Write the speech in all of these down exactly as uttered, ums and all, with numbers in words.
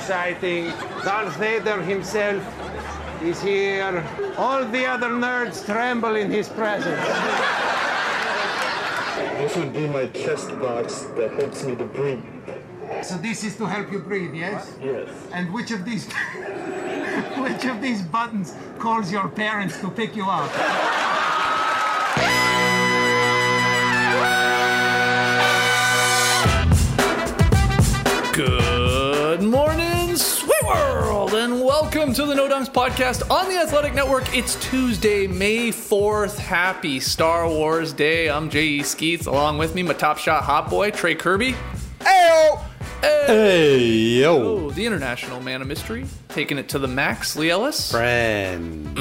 exciting. Darth Vader himself is here. All the other nerds tremble in his presence. This would be my chest box that helps me to breathe. So this is to help you breathe, yes? Yes. And which of these which of these buttons calls your parents to pick you up? Good morning, sweet world, and welcome to the No Dunks podcast on the Athletic Network. It's Tuesday, May fourth. Happy Star Wars Day. I'm J E. Skeets. Along with me, my top shot hot boy, Trey Kirby. Ayo! Hey, hey yo! Oh, the international man of mystery, taking it to the max, Lee Ellis. Friend.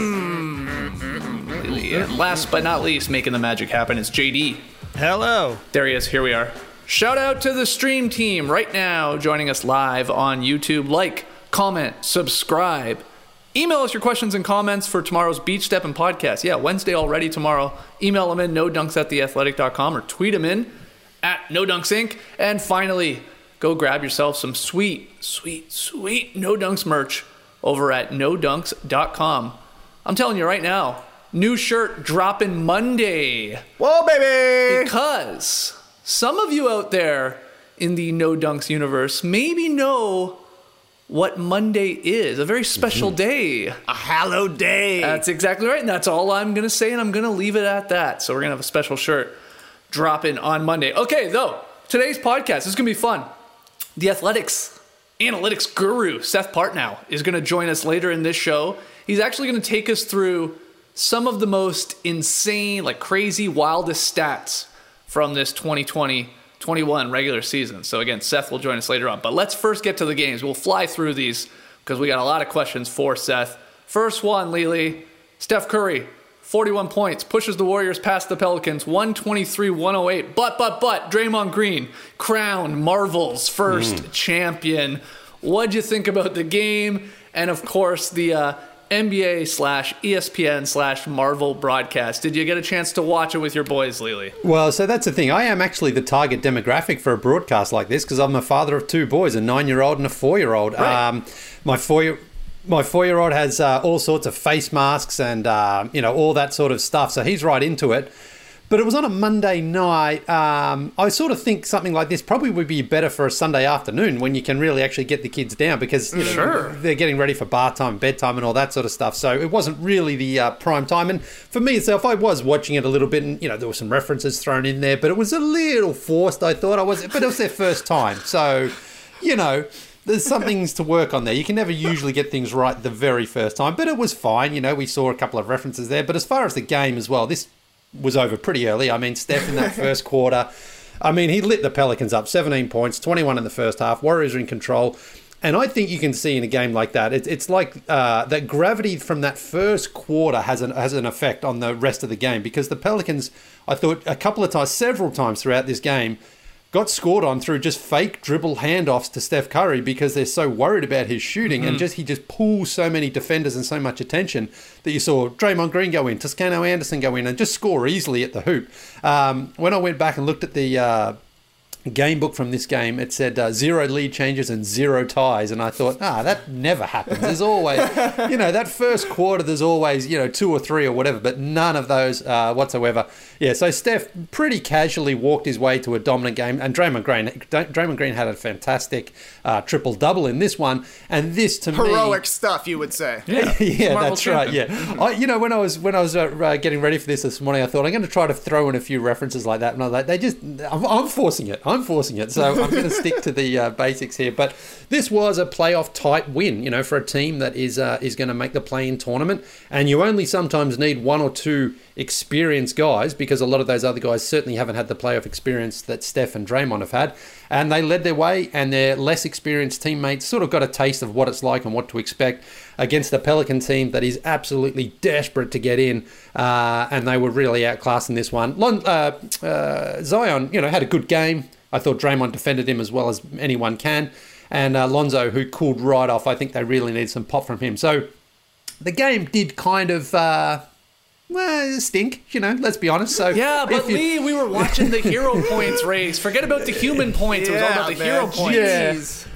Mm-hmm. Lee, and last but not least, making the magic happen, it's J D. Hello. There he is. Here we are. Shout out to the stream team right now joining us live on YouTube. Like, comment, subscribe. Email us your questions and comments for tomorrow's Beach Steppin' podcast. Yeah, Wednesday already tomorrow. Email them in no dunks at the athletic dot com or tweet them in at No Dunks Incorporated. And finally, go grab yourself some sweet, sweet, sweet No Dunks merch over at no dunks dot com. I'm telling you right now, new shirt dropping Monday. Whoa, baby! Because some of you out there in the No Dunks universe maybe know what Monday is. A very special mm-hmm. day. A hallowed day. That's exactly right. And that's all I'm going to say, and I'm going to leave it at that. So we're going to have a special shirt dropping on Monday. Okay, though, today's podcast is going to be fun. The Athletics analytics guru, Seth Partnow, is going to join us later in this show. He's actually going to take us through some of the most insane, like crazy, wildest stats from this twenty twenty twenty-one regular season. So again, Seth will join us later on. But let's first get to the games. We'll fly through these because we got a lot of questions for Seth. First one, Lily. Steph Curry, forty-one points, pushes the Warriors past the Pelicans, one twenty-three one oh eight. But, but, but, Draymond Green, crowned Marvel's first mm. champion. What'd you think about the game? And of course, the uh, N B A slash E S P N slash Marvel broadcast. Did you get a chance to watch it with your boys, Lily? Well, so that's the thing. I am actually the target demographic for a broadcast like this because I'm a father of two boys, a nine-year-old and a four-year-old. Right. Um, my four my four-year-old has uh, all sorts of face masks and uh, you know all that sort of stuff, so he's right into it. But it was on a Monday night. Um, I sort of think something like this probably would be better for a Sunday afternoon when you can really actually get the kids down because you know, sure. they're getting ready for bath time, bedtime and all that sort of stuff. So it wasn't really the uh, prime time. And for me itself, I was watching it a little bit and, you know, there were some references thrown in there, but it was a little forced, I thought. I was, but it was their first time. So, you know, there's some things to work on there. You can never usually get things right the very first time, but it was fine. You know, we saw a couple of references there. But as far as the game as well, this was over pretty early. I mean, Steph in that first quarter, I mean, he lit the Pelicans up, seventeen points, twenty-one in the first half. Warriors are in control. And I think you can see in a game like that, it, it's like uh, that gravity from that first quarter has an, has an effect on the rest of the game because the Pelicans, I thought a couple of times, several times throughout this game, got scored on through just fake dribble handoffs to Steph Curry because they're so worried about his shooting mm-hmm. and just he just pulls so many defenders and so much attention that you saw Draymond Green go in, Toscano Anderson go in and just score easily at the hoop. Um, when I went back and looked at the uh, game book from this game, it said uh, zero lead changes and zero ties, and I thought, ah, that never happens. There's always, you know, that first quarter, there's always, you know, two or three or whatever, but none of those uh, whatsoever. Yeah, so Steph pretty casually walked his way to a dominant game, and Draymond Green, Draymond Green had a fantastic uh, triple-double in this one, and this to heroic me... Heroic stuff, you would say. Yeah, yeah that's champion. right, yeah. I, you know, when I was when I was uh, getting ready for this this morning, I thought, I'm going to try to throw in a few references like that, and I was like, they just, I'm, I'm forcing it. I'm forcing it, so I'm going to stick to the uh, basics here. But this was a playoff-type win, you know, for a team that is uh, is going to make the play-in tournament, and you only sometimes need one or two experienced guys because a lot of those other guys certainly haven't had the playoff experience that Steph and Draymond have had, and they led their way, and their less experienced teammates sort of got a taste of what it's like and what to expect against the Pelican team that is absolutely desperate to get in, uh, and they were really outclassed in this one. Lon, uh, uh, Zion, you know, had a good game. I thought Draymond defended him as well as anyone can, and uh, Lonzo, who cooled right off, I think they really need some pop from him. So the game did kind of... Uh, Well, stink, you know, let's be honest. So yeah, but you... Lee, we were watching the hero points race. Forget about the human points. Yeah, it was all about the man. hero points. Yeah. Jeez.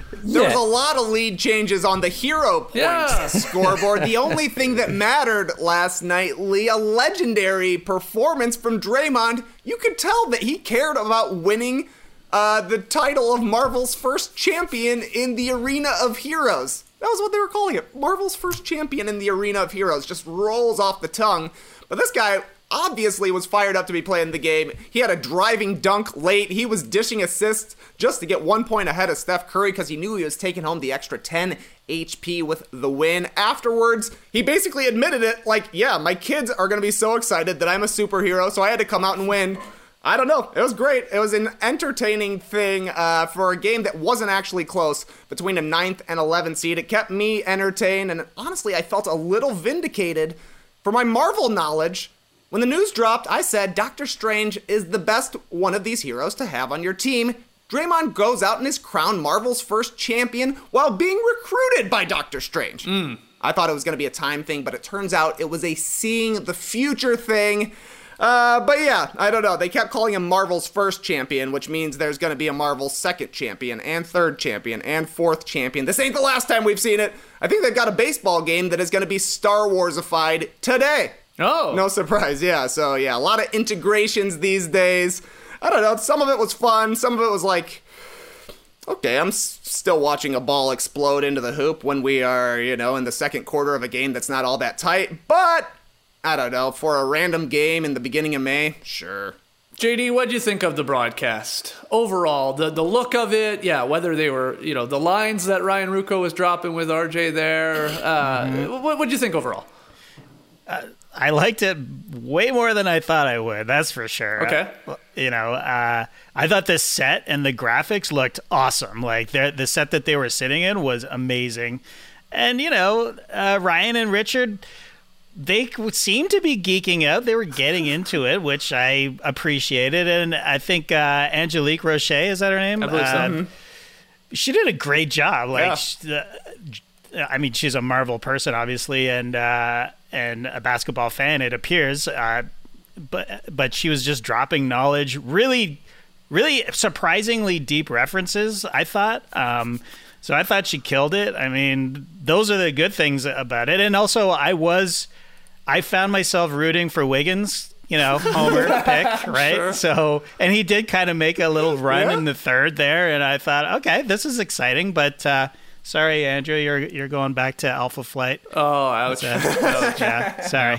There was Yeah. a lot of lead changes on the hero points Yeah. scoreboard. The only thing that mattered last night, Lee, a legendary performance from Draymond. You could tell that he cared about winning uh, the title of Marvel's first champion in the Arena of Heroes. That was what they were calling it. Marvel's first champion in the Arena of Heroes. Just rolls off the tongue. But this guy obviously was fired up to be playing the game. He had a driving dunk late. He was dishing assists just to get one point ahead of Steph Curry because he knew he was taking home the extra ten H P with the win. Afterwards, he basically admitted it like, yeah, my kids are going to be so excited that I'm a superhero, so I had to come out and win. I don't know. It was great. It was an entertaining thing uh, for a game that wasn't actually close between a ninth and eleventh seed. It kept me entertained, and honestly, I felt a little vindicated for my Marvel knowledge. When the news dropped, I said Doctor Strange is the best one of these heroes to have on your team. Draymond goes out and is crowned Marvel's first champion while being recruited by Doctor Strange. Mm. I thought it was going to be a time thing, but it turns out it was a seeing the future thing. Uh, but yeah, I don't know. They kept calling him Marvel's first champion, which means there's going to be a Marvel's second champion and third champion and fourth champion. This ain't the last time we've seen it. I think they've got a baseball game that is going to be Star Warsified today. Oh. No surprise, yeah. So, yeah, a lot of integrations these days. I don't know, some of it was fun, some of it was like, okay, I'm s- still watching a ball explode into the hoop when we are, you know, in the second quarter of a game that's not all that tight. But, I don't know, for a random game in the beginning of May, sure. J D, what'd you think of the broadcast? Overall, the the look of it, yeah, whether they were, you know, the lines that Ryan Rucco was dropping with R J there, uh, mm-hmm. what what'd you think overall? Uh, I liked it way more than I thought I would, that's for sure. Okay. Uh, you know, uh, I thought the set and the graphics looked awesome. Like, the the set that they were sitting in was amazing. And, you know, uh, Ryan and Richard, they seemed to be geeking out. They were getting into it, which I appreciated. And I think uh, Angelique Roche, is that her name? I believe so. Uh, Mm-hmm. She did a great job. Like, Yeah. she, uh, I mean, she's a Marvel person, obviously, and uh, and a basketball fan, it appears. Uh, but but she was just dropping knowledge, really, really surprisingly deep references, I thought. Um, so I thought she killed it. I mean, those are the good things about it. And also, I was, I found myself rooting for Wiggins. You know, Homer pick, right? Sure. So, and he did kind of make a little run Yeah. in the third there, and I thought, okay, this is exciting, but. Uh, Sorry, Andrew, you're you're going back to Alpha Flight. Oh, ouch. Uh, oh, yeah, sorry.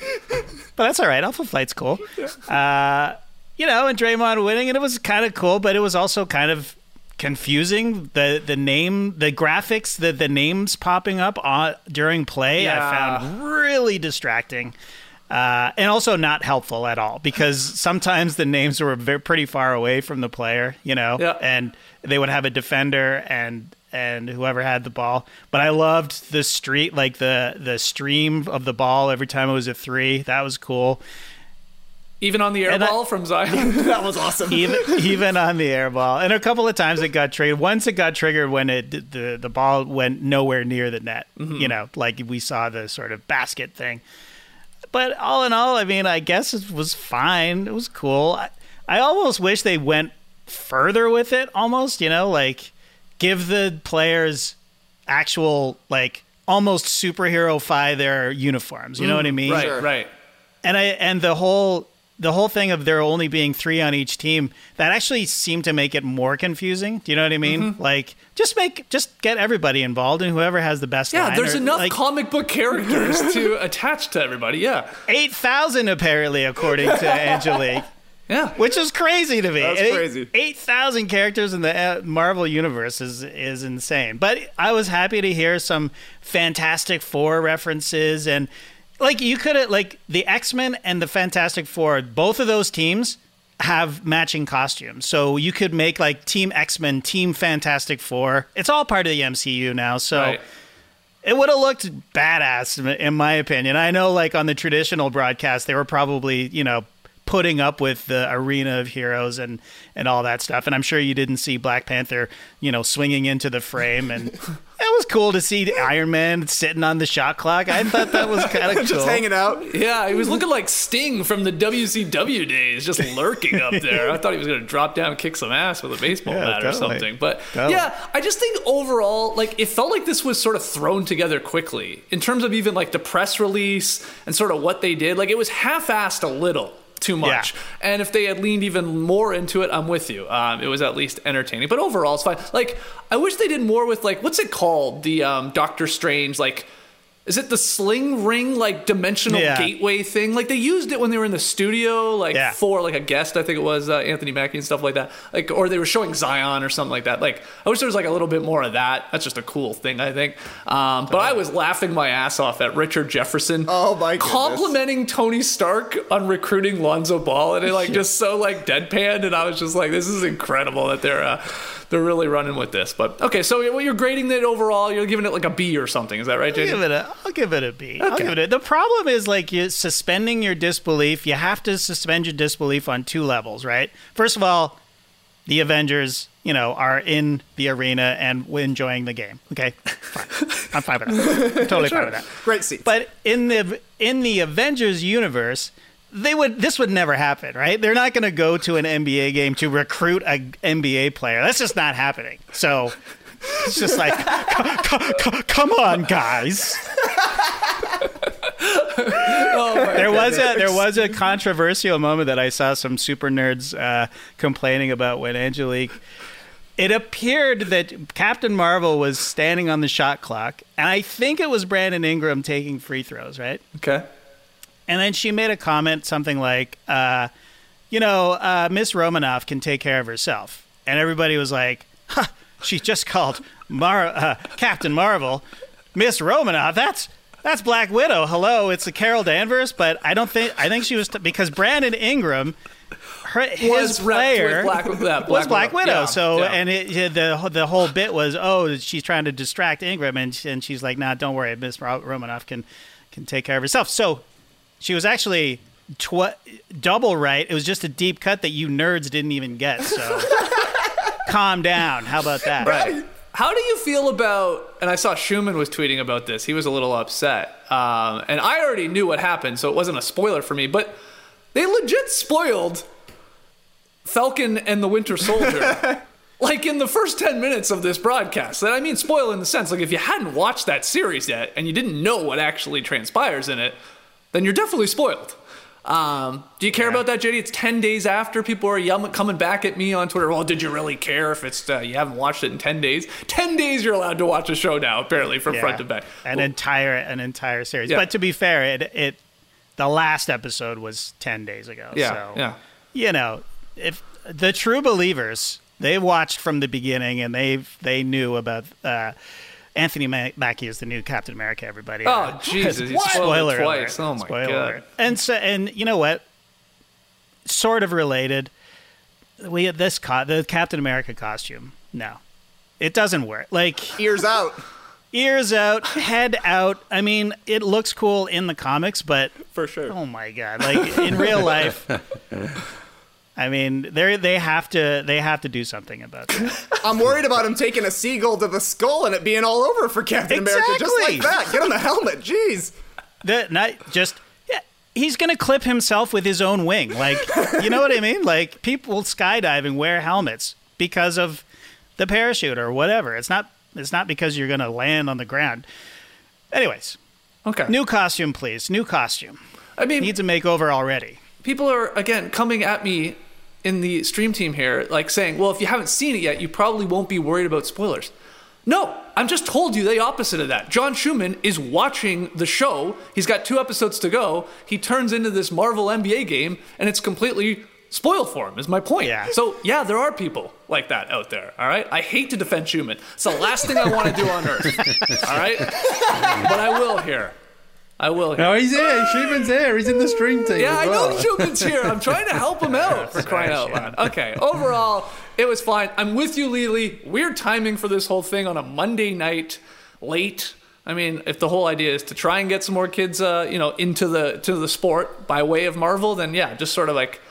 But that's all right. Alpha Flight's cool. Uh, you know, and Draymond winning, and it was kind of cool, but it was also kind of confusing. The the name, the graphics, the, the names popping up on, during play, Yeah. I found really distracting. Uh, and also not helpful at all, because sometimes the names were very, pretty far away from the player, you know, Yeah. and they would have a defender and and whoever had the ball. But I loved the street, like the the stream of the ball every time it was a three. That was cool. Even on the air And I- ball from Zion. That was awesome. Even even on the air ball. And a couple of times it got triggered. Once it got triggered when it the the ball went nowhere near the net. Mm-hmm. You know, like we saw the sort of basket thing. But all in all, I mean, I guess it was fine. It was cool. I, I almost wish they went further with it, almost, you know, like give the players actual, like, almost superhero-fy their uniforms. You know what I mean? Right, Sure. right. And I and the whole the whole thing of there only being three on each team, that actually seemed to make it more confusing. Do you know what I mean? Mm-hmm. Like, just make just get everybody involved, and whoever has the best Yeah, line, there's or, enough like, comic book characters to attach to everybody. Yeah. eight thousand apparently, according to Angelique. Yeah. Which is crazy to me. That's Eight- crazy. eight thousand characters in the uh, Marvel universe is is insane. But I was happy to hear some Fantastic Four references, and like you could have, like the X-Men and the Fantastic Four, both of those teams have matching costumes. So you could make like Team X-Men, Team Fantastic Four. It's all part of the M C U now. So Right. it would have looked badass, in my opinion. I know, like, on the traditional broadcast, they were probably, you know, putting up with the Arena of Heroes and, and all that stuff. And I'm sure you didn't see Black Panther, you know, swinging into the frame. And it was cool to see Iron Man sitting on the shot clock. I thought that was kind of cool. Just hanging out. Yeah, he was looking like Sting from the W C W days, just lurking up there. I thought he was going to drop down and kick some ass with a baseball Yeah, bat or totally. something. But Totally. yeah, I just think overall, like, it felt like this was sort of thrown together quickly in terms of even like the press release and sort of what they did. Like, it was half-assed a little too much. Yeah. And if they had leaned even more into it, I'm with you. Um, it was at least entertaining. But overall, it's fine. Like, I wish they did more with, like, what's it called? The um, Doctor Strange, like, is it the sling ring, like, dimensional Yeah. gateway thing? Like, they used it when they were in the studio, like, Yeah. for, like, a guest, I think it was, uh, Anthony Mackie and stuff like that. Like, or they were showing Zion or something like that. Like, I wish there was, like, a little bit more of that. That's just a cool thing, I think. Um, but I was laughing my ass off at Richard Jefferson. Oh, my goodness. Complimenting Tony Stark on recruiting Lonzo Ball. And it, like, just so, like, deadpanned. And I was just like, this is incredible that they're, uh, they're really running with this. But, okay, so you're you're grading it overall. You're giving it, like, a B or something. Is that right, I'll J D? give it a, I'll give it a B. I'll Okay. give it a, the problem is like you suspending your disbelief. You have to suspend your disbelief on two levels, right? First of all, the Avengers, you know, are in the arena and enjoying the game. Okay, fine. I'm fine with that. I'm totally fine with that. Great seats. But in the in the Avengers universe, they would this would never happen, right? They're not going to go to an N B A game to recruit an N B A player. That's just not happening. So it's just like, c- c- c- come on, guys. there was a there was a controversial moment that I saw some super nerds uh, complaining about when Angelique. It appeared that Captain Marvel was standing on the shot clock, and I think it was Brandon Ingram taking free throws, right? Okay. And then she made a comment, something like, uh, "You know, uh, Miss Romanoff can take care of herself," and everybody was like, huh, "She just called Mar- uh, Captain Marvel Miss Romanoff. That's." That's Black Widow. Hello, it's a Carol Danvers, but I don't think I think she was t- because Brandon Ingram, her, his Was repped player with Black- yeah, Black was Black Widow. Widow. Yeah, so yeah. and it, yeah, the the whole bit was oh she's trying to distract Ingram and and she's like nah don't worry Miss Romanoff can can take care of herself. So she was actually tw- double right. It was just a deep cut that you nerds didn't even get. So calm down. How about that? Right. How do you feel about, and I saw Schumann was tweeting about this, he was a little upset. Um, and I already knew what happened, so it wasn't a spoiler for me, but they legit spoiled Falcon and the Winter Soldier. Like in the first ten minutes of this broadcast. And I mean spoil in the sense, like if you hadn't watched that series yet and you didn't know what actually transpires in it, then you're definitely spoiled. Um, do you care Yeah. about that, J D? It's ten days after. People are yelling, coming back at me on Twitter. Well, did you really care if it's uh, you haven't watched it in ten days? ten days you're allowed to watch a show now, apparently, from front to back. An Well, entire an entire series. Yeah. But to be fair, it it the last episode was ten days ago. Yeah, so, yeah. You know, if the true believers, they watched from the beginning and they they knew about uh, Anthony Mackie is the new Captain America. Everybody. Oh, Uh, Jesus. You What? spoiled Spoiler it twice. alert. Oh, my Spoiler God. alert. And so, and you know what? Sort of related. We had this co- the Captain America costume. No, it doesn't work. Like Ears out. ears out, head out. I mean, it looks cool in the comics, but For sure. oh my god, like in real life. I mean, they they have to they have to do something about that. I'm worried about him taking a seagull to the skull and it being all over for Captain America just Exactly. like that. Get on the helmet. Jeez. The, not just yeah, he's gonna clip himself with his own wing. Like, you know what I mean? Like people skydiving wear helmets because of the parachute or whatever. It's not it's not because you're gonna land on the ground. Anyways, Okay. new costume, please. New costume. I mean, Needs a makeover already. people are, again, coming at me in the stream team here, like saying, well, if you haven't seen it yet, you probably won't be worried about spoilers. No, I'm just told you the opposite of that. John Schumann is watching the show. He's got two episodes to go. He turns into this Marvel N B A game, and it's completely spoiled for him, is my point. Yeah. So, yeah, there are people like that out there, all right? I hate to defend Schumann. It's the last thing I want to do on earth, all right? But I will here. I will here. No, he's there. Schumann's there. He's in the stream team. Yeah, as I well. know Schumann's here. I'm trying to help him out for crying out loud. Okay, overall, it was fine. I'm with you, Lily. Weird timing for this whole thing on a Monday night, late. I mean, if the whole idea is to try and get some more kids, uh, you know, into the to the sport by way of Marvel, then yeah, just sort of like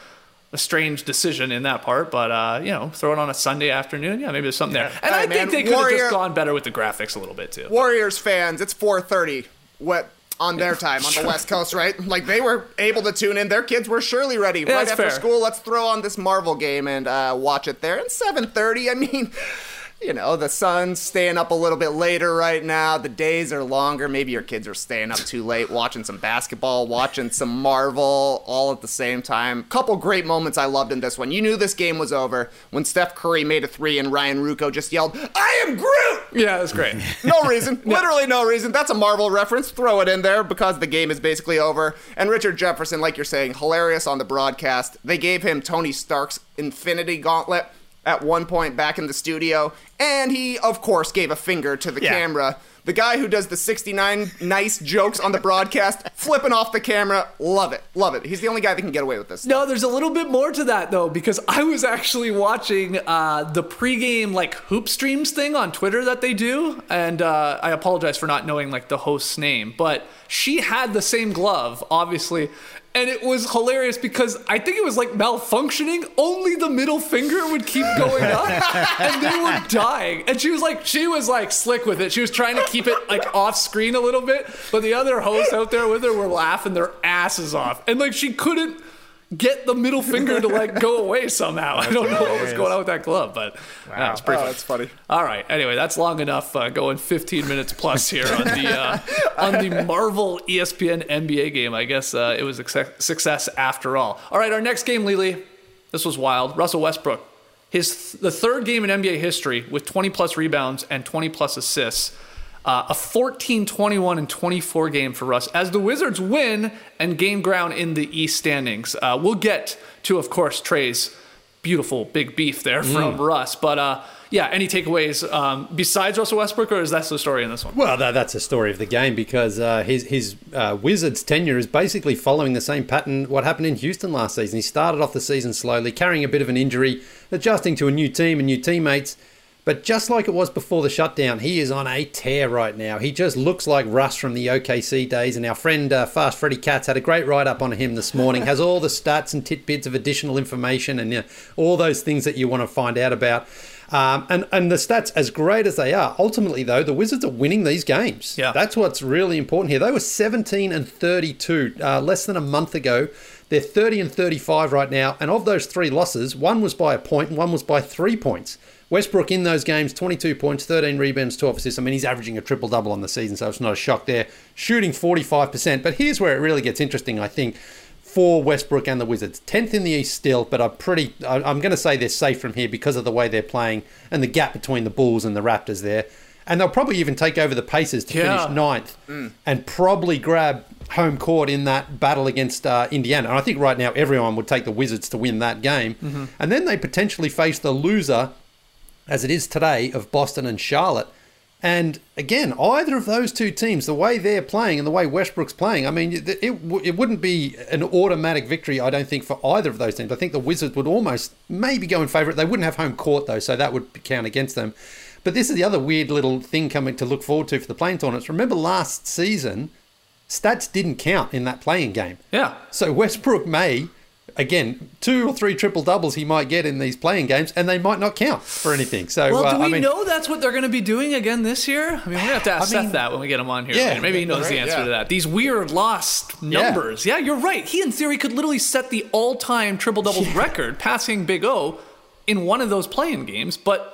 a strange decision in that part, but uh, you know, throw it on a Sunday afternoon. Yeah, maybe there's something Yeah. there. And Hey, I man, think they could have Warrior- just gone better with the graphics a little bit too. Warriors fans, it's four thirty. What on their time on the West Coast, right? Like they were able to tune in. Their kids were surely ready. Yeah, right that's after fair. school, let's throw on this Marvel game and uh, watch it there. And seven thirty, I mean, you know, the sun's staying up a little bit later right now. The days are longer. Maybe your kids are staying up too late, watching some basketball, watching some Marvel, all at the same time. Couple great moments I loved in this one. You knew this game was over when Steph Curry made a three and Ryan Rucco just yelled, "I am Groot!" Yeah, that's great. No reason. Literally no reason. That's a Marvel reference. Throw it in there because the game is basically over. And Richard Jefferson, like you're saying, hilarious on the broadcast. They gave him Tony Stark's Infinity Gauntlet at one point back in the studio. And he, of course, gave a finger to the Yeah. camera. The guy who does the sixty-nine nice jokes on the broadcast, flipping off the camera. Love it. Love it. He's the only guy that can get away with this. No, there's a little bit more to that though, because I was actually watching uh, the pregame like hoop streams thing on Twitter that they do, and uh, I apologize for not knowing like the host's name, but she had the same glove, obviously. And it was hilarious because I think it was like malfunctioning. Only the middle finger would keep going up, and they were dying. And she was like, she was like slick with it. She was trying to keep it like off screen a little bit, but the other hosts out there with her were laughing their asses off, and like she couldn't get the middle finger to like go away somehow. I don't know what was going on with that glove, but wow, it's pretty Oh, funny. that's funny. All right. Anyway, that's long enough. Uh, going fifteen minutes plus here on the uh, on the Marvel E S P N N B A game. I guess uh, it was a success- success after all. All right, our next game, Lily. This was wild. Russell Westbrook, his th- the third game in N B A history with twenty plus rebounds and twenty plus assists. Uh, a fourteen, twenty-one, and twenty-four game for Russ as the Wizards win and gain ground in the East standings. Uh, we'll get to, of course, Trey's beautiful big beef there from Russ. But uh, yeah, any takeaways um, besides Russell Westbrook, or is that the story in this one? Well, that, that's a story of the game because uh, his his uh, Wizards tenure is basically following the same pattern what happened in Houston last season. He started off the season slowly, carrying a bit of an injury, adjusting to a new team and new teammates. But just like it was before the shutdown, he is on a tear right now. He just looks like Russ from the O K C days. And our friend uh, Fast Freddy Katz had a great write-up on him this morning. Has all the stats and tidbits of additional information and you know, all those things that you want to find out about. Um, and, and the stats, as great as they are, ultimately, though, the Wizards are winning these games. Yeah. That's what's really important here. They were seventeen and thirty-two uh, less than a month ago. They're thirty and thirty-five right now. And of those three losses, one was by a point and one was by three points. Westbrook in those games, twenty-two points, thirteen rebounds, twelve assists. I mean, he's averaging a triple-double on the season, so it's not a shock there. Shooting forty-five percent. But here's where it really gets interesting, I think, for Westbrook and the Wizards. tenth in the East still, but I'm pretty. I'm going to say they're safe from here because of the way they're playing and the gap between the Bulls and the Raptors there. And they'll probably even take over the Pacers to Yeah. finish ninth and probably grab home court in that battle against uh, Indiana. And I think right now everyone would take the Wizards to win that game. Mm-hmm. And then they potentially face the loser, as it is today, of Boston and Charlotte. And again, either of those two teams, the way they're playing and the way Westbrook's playing, I mean, it, it, it wouldn't be an automatic victory, I don't think, for either of those teams. I think the Wizards would almost maybe go in favour. They wouldn't have home court, though, so that would count against them. But this is the other weird little thing coming to look forward to for the playing tournaments. Remember last season, stats didn't count in that playing game. Yeah. So Westbrook may... Again, two or three triple doubles he might get in these playing games, and they might not count for anything. So, Well, uh, do we I mean, know that's what they're going to be doing again this year? I mean, we're going to have to ask I mean, Seth that when we get him on here. yeah, later. Maybe he knows the right, answer yeah. to that. These weird lost numbers. Yeah. you're right. He, in theory, could literally set the all-time triple-doubles record, passing Big O in one of those playing games, but...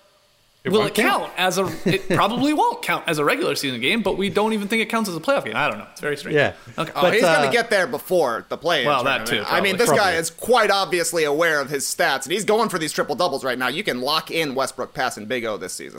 Will won't it count as a? It probably won't count as a regular season game, but we don't even think it counts as a playoff game. I don't know. It's very strange. Yeah. Okay. Oh, But, he's uh, going to get there before the play-in Well, that tournament. too, I mean, probably. this guy Probably. is quite obviously aware of his stats, and he's going for these triple-doubles right now. You can lock in Westbrook passing Big O this season.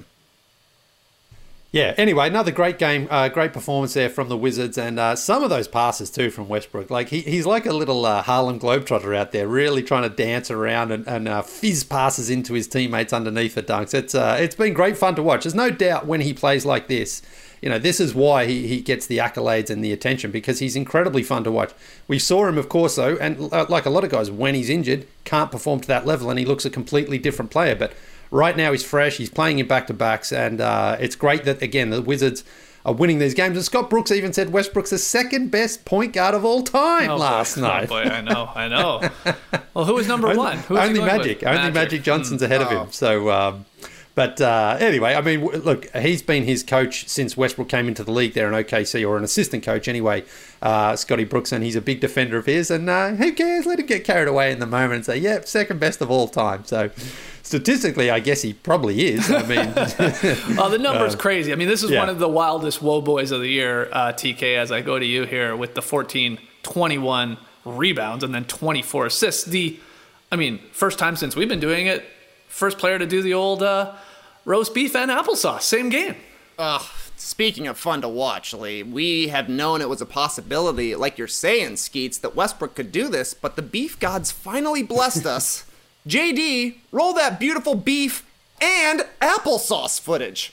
yeah. Anyway, another great game, uh, great performance there from the Wizards, and uh, some of those passes too from Westbrook. Like he, he's like a little uh, Harlem Globetrotter out there, really trying to dance around and, and uh, fizz passes into his teammates underneath the dunks. It's uh, it's been great fun to watch. There's no doubt when he plays like this, you know, this is why he, he gets the accolades and the attention, because he's incredibly fun to watch. We saw him, of course, though, and uh, like a lot of guys, when he's injured, can't perform to that level, and he looks a completely different player. But right now he's fresh, he's playing in back-to-backs, and uh, it's great that, again, the Wizards are winning these games. And Scott Brooks even said Westbrook's the second best point guard of all time Oh, last boy. night. Oh boy, I know, I know. Well, who was number one? Who was he Only going Magic. with? Only Magic Johnson's ahead of him. So, um, but uh, anyway, I mean, w- look, he's been his coach since Westbrook came into the league there in O K C, or an assistant coach anyway, uh, Scotty Brooks, and he's a big defender of his. And uh, who cares? Let him get carried away in the moment and say, yeah, second best of all time. So statistically, I guess he probably is. I mean, Oh, the number's crazy. I mean, this is yeah. one of the wildest Woe Boys of the year, uh, T K, as I go to you here with the fourteen, twenty-one rebounds and then twenty-four assists. The, I mean, first time since we've been doing it, first player to do the old uh, roast beef and applesauce, same game. Ugh, speaking of fun to watch, Lee, we have known it was a possibility, like you're saying, Skeets, that Westbrook could do this, but the beef gods finally blessed us. J D, roll that beautiful beef and applesauce footage.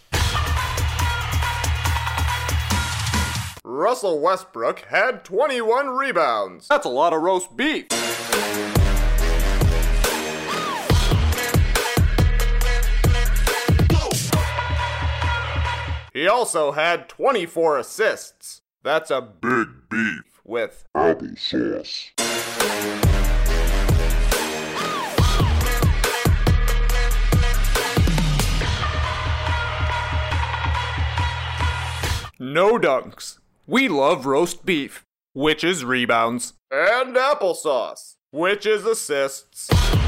Russell Westbrook had twenty-one rebounds. That's a lot of roast beef. He also had twenty-four assists. That's a big beef with applesauce. No dunks. We love roast beef, which is rebounds. And applesauce, which is assists.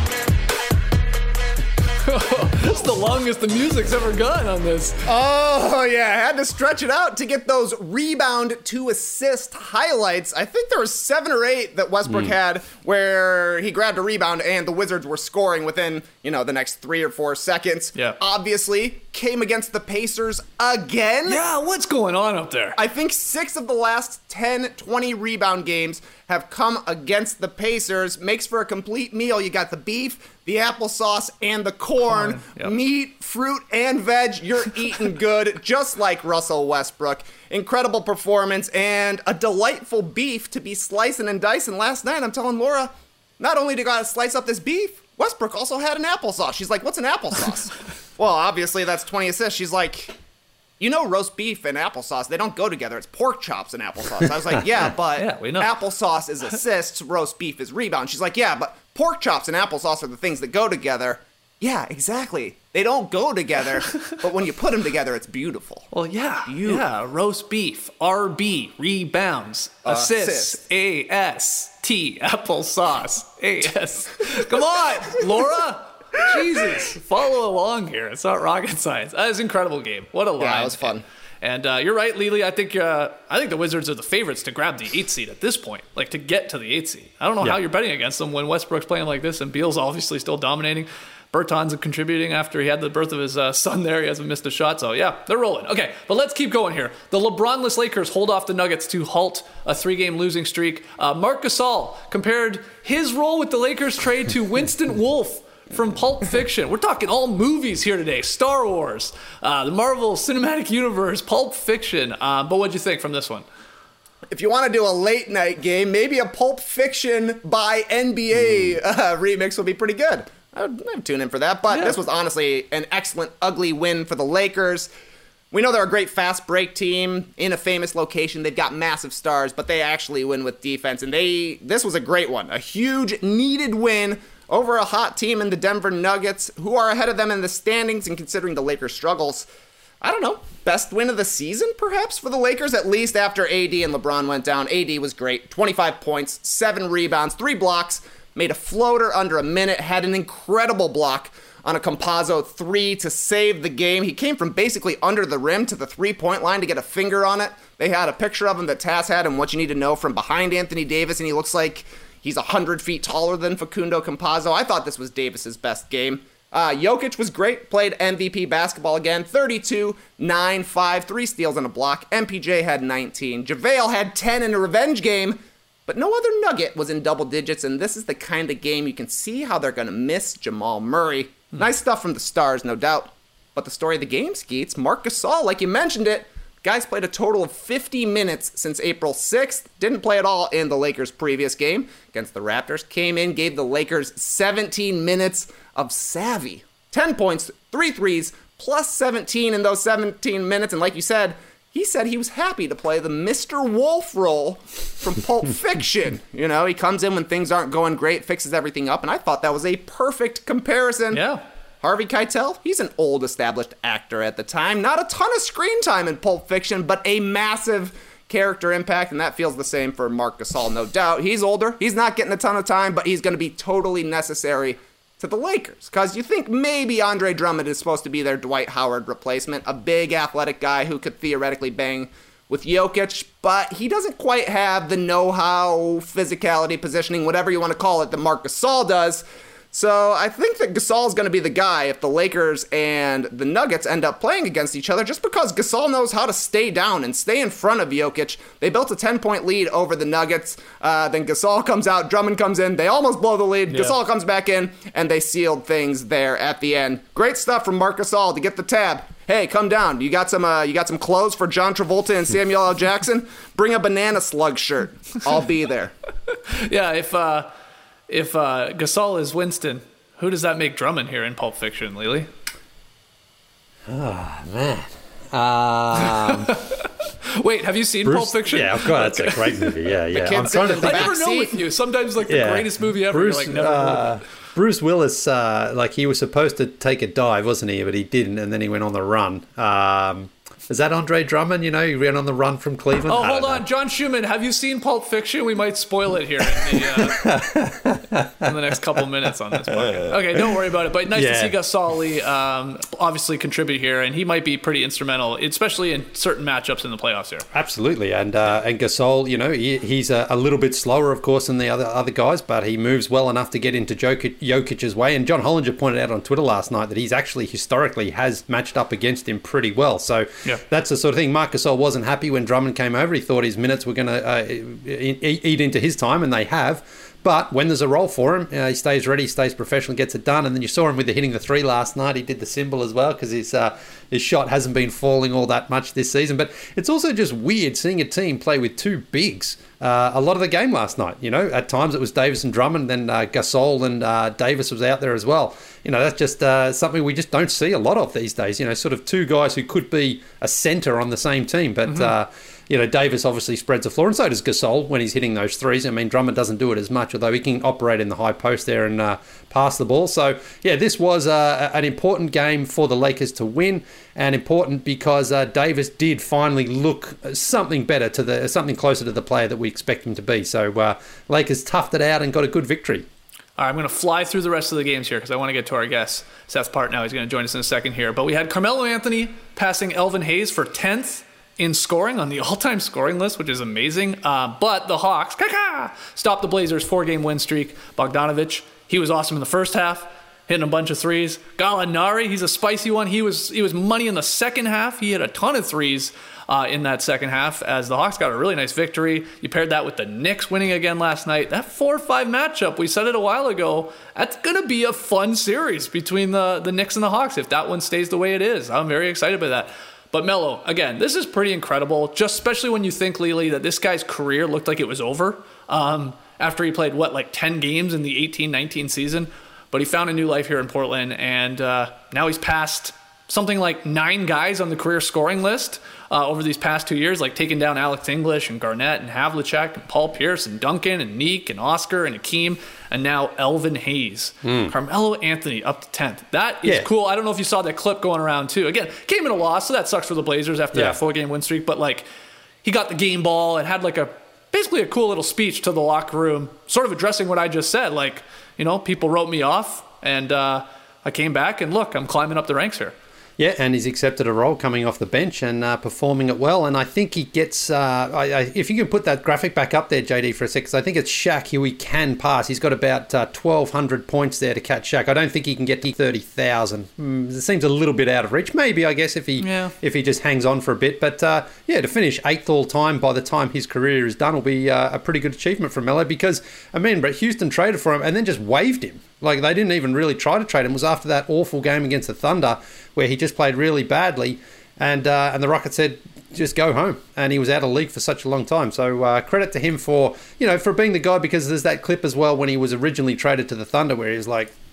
That's the longest the music's ever gone on this. Oh, yeah, I had to stretch it out to get those rebound to assist highlights. I think there was seven or eight that Westbrook Hmm. had where he grabbed a rebound and the Wizards were scoring within, you know, the next three or four seconds. Yeah. Obviously, came against the Pacers again. Yeah, what's going on up there? I think six of the last ten, twenty rebound games have come against the Pacers. Makes for a complete meal. You got the beef, the applesauce, and the corn. Corn, yep. Meat, fruit, and veg. You're eating good, just like Russell Westbrook. Incredible performance and a delightful beef to be slicing and dicing. Last night, I'm telling Laura, not only did I slice up this beef, Westbrook also had an applesauce. She's like, what's an applesauce? Well, obviously, that's twenty assists. She's like, you know, roast beef and applesauce, they don't go together. It's pork chops and applesauce. I was like, yeah, but Yeah, we know. applesauce is assists, roast beef is rebound. She's like, yeah, but pork chops and applesauce are the things that go together. Yeah, exactly. They don't go together, but when you put them together, it's beautiful. Well, yeah, Beautiful. yeah. Roast beef, R B, rebounds, assists, Assists. A S T, applesauce, A S. Come on, Laura. Jesus, follow along here. It's not rocket science. That was an incredible game. What a line. Yeah, it was fun. And uh, you're right, Lily. I think uh, I think the Wizards are the favorites to grab the eighth seed at this point, like to get to the eighth seed. I don't know Yeah. how you're betting against them when Westbrook's playing like this and Beal's obviously still dominating. Bertans contributing after he had the birth of his uh, son there. He hasn't missed a shot, so yeah, they're rolling. Okay, but let's keep going here. The LeBron-less Lakers hold off the Nuggets to halt a three-game losing streak. Uh, Marc Gasol compared his role with the Lakers trade to Winston Wolfe from Pulp Fiction. We're talking all movies here today. Star Wars, uh, the Marvel Cinematic Universe, Pulp Fiction. Uh, but what'd you think from this one? If you want to do a late night game, maybe a Pulp Fiction by N B A uh, remix would be pretty good. I would, I would tune in for that, but Yeah. this was honestly an excellent, ugly win for the Lakers. We know they're a great fast break team in a famous location. They've got massive stars, but they actually win with defense, and they this was a great one. A huge, needed win over a hot team in the Denver Nuggets, who are ahead of them in the standings, and considering the Lakers' struggles, I don't know, best win of the season, perhaps, for the Lakers, at least after A D and LeBron went down. A D was great. twenty-five points, seven rebounds, three blocks, made a floater under a minute, had an incredible block on a Campazzo three to save the game. He came from basically under the rim to the three-point line to get a finger on it. They had a picture of him that Taz had and what you need to know from behind Anthony Davis, and he looks like he's one hundred feet taller than Facundo Campazzo. I thought this was Davis's best game. Uh, Jokic was great, played M V P basketball again, thirty-two, nine, five, three steals and a block. M P J had nineteen. JaVale had ten in a revenge game, but no other Nugget was in double digits, and this is the kind of game you can see how they're going to miss Jamal Murray. Nice stuff from the Stars, no doubt. But the story of the game, Skeets, Marc Gasol, like you mentioned it, guys played a total of fifty minutes since April sixth. Didn't play at all in the Lakers' previous game against the Raptors. Came in, gave the Lakers seventeen minutes of savvy. ten points, three threes, plus seventeen in those seventeen minutes. And like you said, he said he was happy to play the Mister Wolf role from Pulp Fiction. You know, he comes in when things aren't going great, fixes everything up, and I thought that was a perfect comparison. Yeah. Harvey Keitel, he's an old established actor at the time. Not a ton of screen time in Pulp Fiction, but a massive character impact, and that feels the same for Marc Gasol, no doubt. He's older, he's not getting a ton of time, but he's going to be totally necessary to the Lakers. Because you think maybe Andre Drummond is supposed to be their Dwight Howard replacement, a big athletic guy who could theoretically bang with Jokic, but he doesn't quite have the know-how, physicality, positioning, whatever you want to call it, that Marc Gasol does. So I think that Gasol is going to be the guy if the Lakers and the Nuggets end up playing against each other, just because Gasol knows how to stay down and stay in front of Jokic. They built a ten-point lead over the Nuggets. Uh, then Gasol comes out, Drummond comes in, they almost blow the lead. Yeah. Gasol comes back in, and they sealed things there at the end. Great stuff from Marc Gasol to get the tab. Hey, come down. You got some uh, you got some clothes for John Travolta and Samuel L. Jackson? Bring a banana slug shirt. I'll be there. Yeah, if... Uh... If uh, Gasol is Winston, who does that make Drummond here in Pulp Fiction, Lily? Oh, man. Um, Wait, have you seen Bruce, Pulp Fiction? Yeah, of course. That's a great movie. Yeah, yeah. I'm trying to think. I never know with you. Sometimes, like, the yeah. greatest movie ever, Bruce, you're like, never uh, Bruce Willis, uh, like, he was supposed to take a dive, wasn't he? But he didn't, and then he went on the run. Um... Is that Andre Drummond? You know, he ran on the run from Cleveland. Oh, hold on. Know. John Schumann, have you seen Pulp Fiction? We might spoil it here in the, uh, in the next couple minutes on this podcast. Okay, don't worry about it. But nice yeah. to see Gasol um, obviously contribute here, and he might be pretty instrumental, especially in certain matchups in the playoffs here. Absolutely. And uh, and Gasol, you know, he, he's a, a little bit slower, of course, than the other other guys, but he moves well enough to get into Jokic, Jokic's way. And John Hollinger pointed out on Twitter last night that he's actually historically has matched up against him pretty well. So yeah. that's the sort of thing. Marc Gasol wasn't happy when Drummond came over. He thought his minutes were going to uh, eat, eat into his time, and they have. But when there's a role for him, uh, he stays ready, stays professional, gets it done. And then you saw him with the hitting the three last night. He did the symbol as well because his uh, his shot hasn't been falling all that much this season. But it's also just weird seeing a team play with two bigs uh, a lot of the game last night. You know, at times it was Davis and Drummond, then uh, Gasol and uh, Davis was out there as well. You know, that's just uh, something we just don't see a lot of these days. You know, sort of two guys who could be a center on the same team, but. Mm-hmm. Uh, You know, Davis obviously spreads the floor, and so does Gasol when he's hitting those threes. I mean, Drummond doesn't do it as much, although he can operate in the high post there and uh, pass the ball. So, yeah, this was uh, an important game for the Lakers to win, and important because uh, Davis did finally look something better to the something closer to the player that we expect him to be. So, uh, Lakers toughed it out and got a good victory. All right, I'm going to fly through the rest of the games here because I want to get to our guest, Seth Partnow. He's going to join us in a second here. But we had Carmelo Anthony passing Elvin Hayes for tenth in scoring on the all-time scoring list, which is amazing. Uh, but the Hawks caca, stopped the Blazers' four-game win streak. Bogdanovich, he was awesome in the first half, hitting a bunch of threes. Gallinari, he's a spicy one. He was he was money in the second half. He hit a ton of threes uh, in that second half as the Hawks got a really nice victory. You paired that with the Knicks winning again last night. That four five matchup, we said it a while ago, that's going to be a fun series between the, the Knicks and the Hawks if that one stays the way it is. I'm very excited by that. But Melo, again, this is pretty incredible, just especially when you think, Lily, that this guy's career looked like it was over um, after he played, what, like ten games in the eighteen nineteen season. But he found a new life here in Portland, and uh, now he's passed something like nine guys on the career scoring list uh, over these past two years, like taking down Alex English and Garnett and Havlicek and Paul Pierce and Duncan and Neek and Oscar and Akeem, and now Elvin Hayes. Mm. Carmelo Anthony up to tenth. That is yeah. cool. I don't know if you saw that clip going around too. Again, came in a loss, so that sucks for the Blazers after yeah. that four-game win streak, but like he got the game ball and had like a basically a cool little speech to the locker room, sort of addressing what I just said. Like, you know, people wrote me off, and uh, I came back, and look, I'm climbing up the ranks here. Yeah, and he's accepted a role coming off the bench and uh, performing it well. And I think he gets, uh, I, I, if you can put that graphic back up there, J D, for a sec, because I think it's Shaq who he can pass. He's got about uh, twelve hundred points there to catch Shaq. I don't think he can get to thirty thousand. Mm, it seems a little bit out of reach. Maybe, I guess, if he yeah. if he just hangs on for a bit. But uh, yeah, to finish eighth all time by the time his career is done will be uh, a pretty good achievement for Melo because, I mean, but Houston traded for him and then just waived him. Like, they didn't even really try to trade him. It was after that awful game against the Thunder where he just played really badly, and uh, and the Rockets said, just go home. And he was out of the league for such a long time. So uh, credit to him for, you know, for being the guy, because there's that clip as well when he was originally traded to the Thunder where he was like,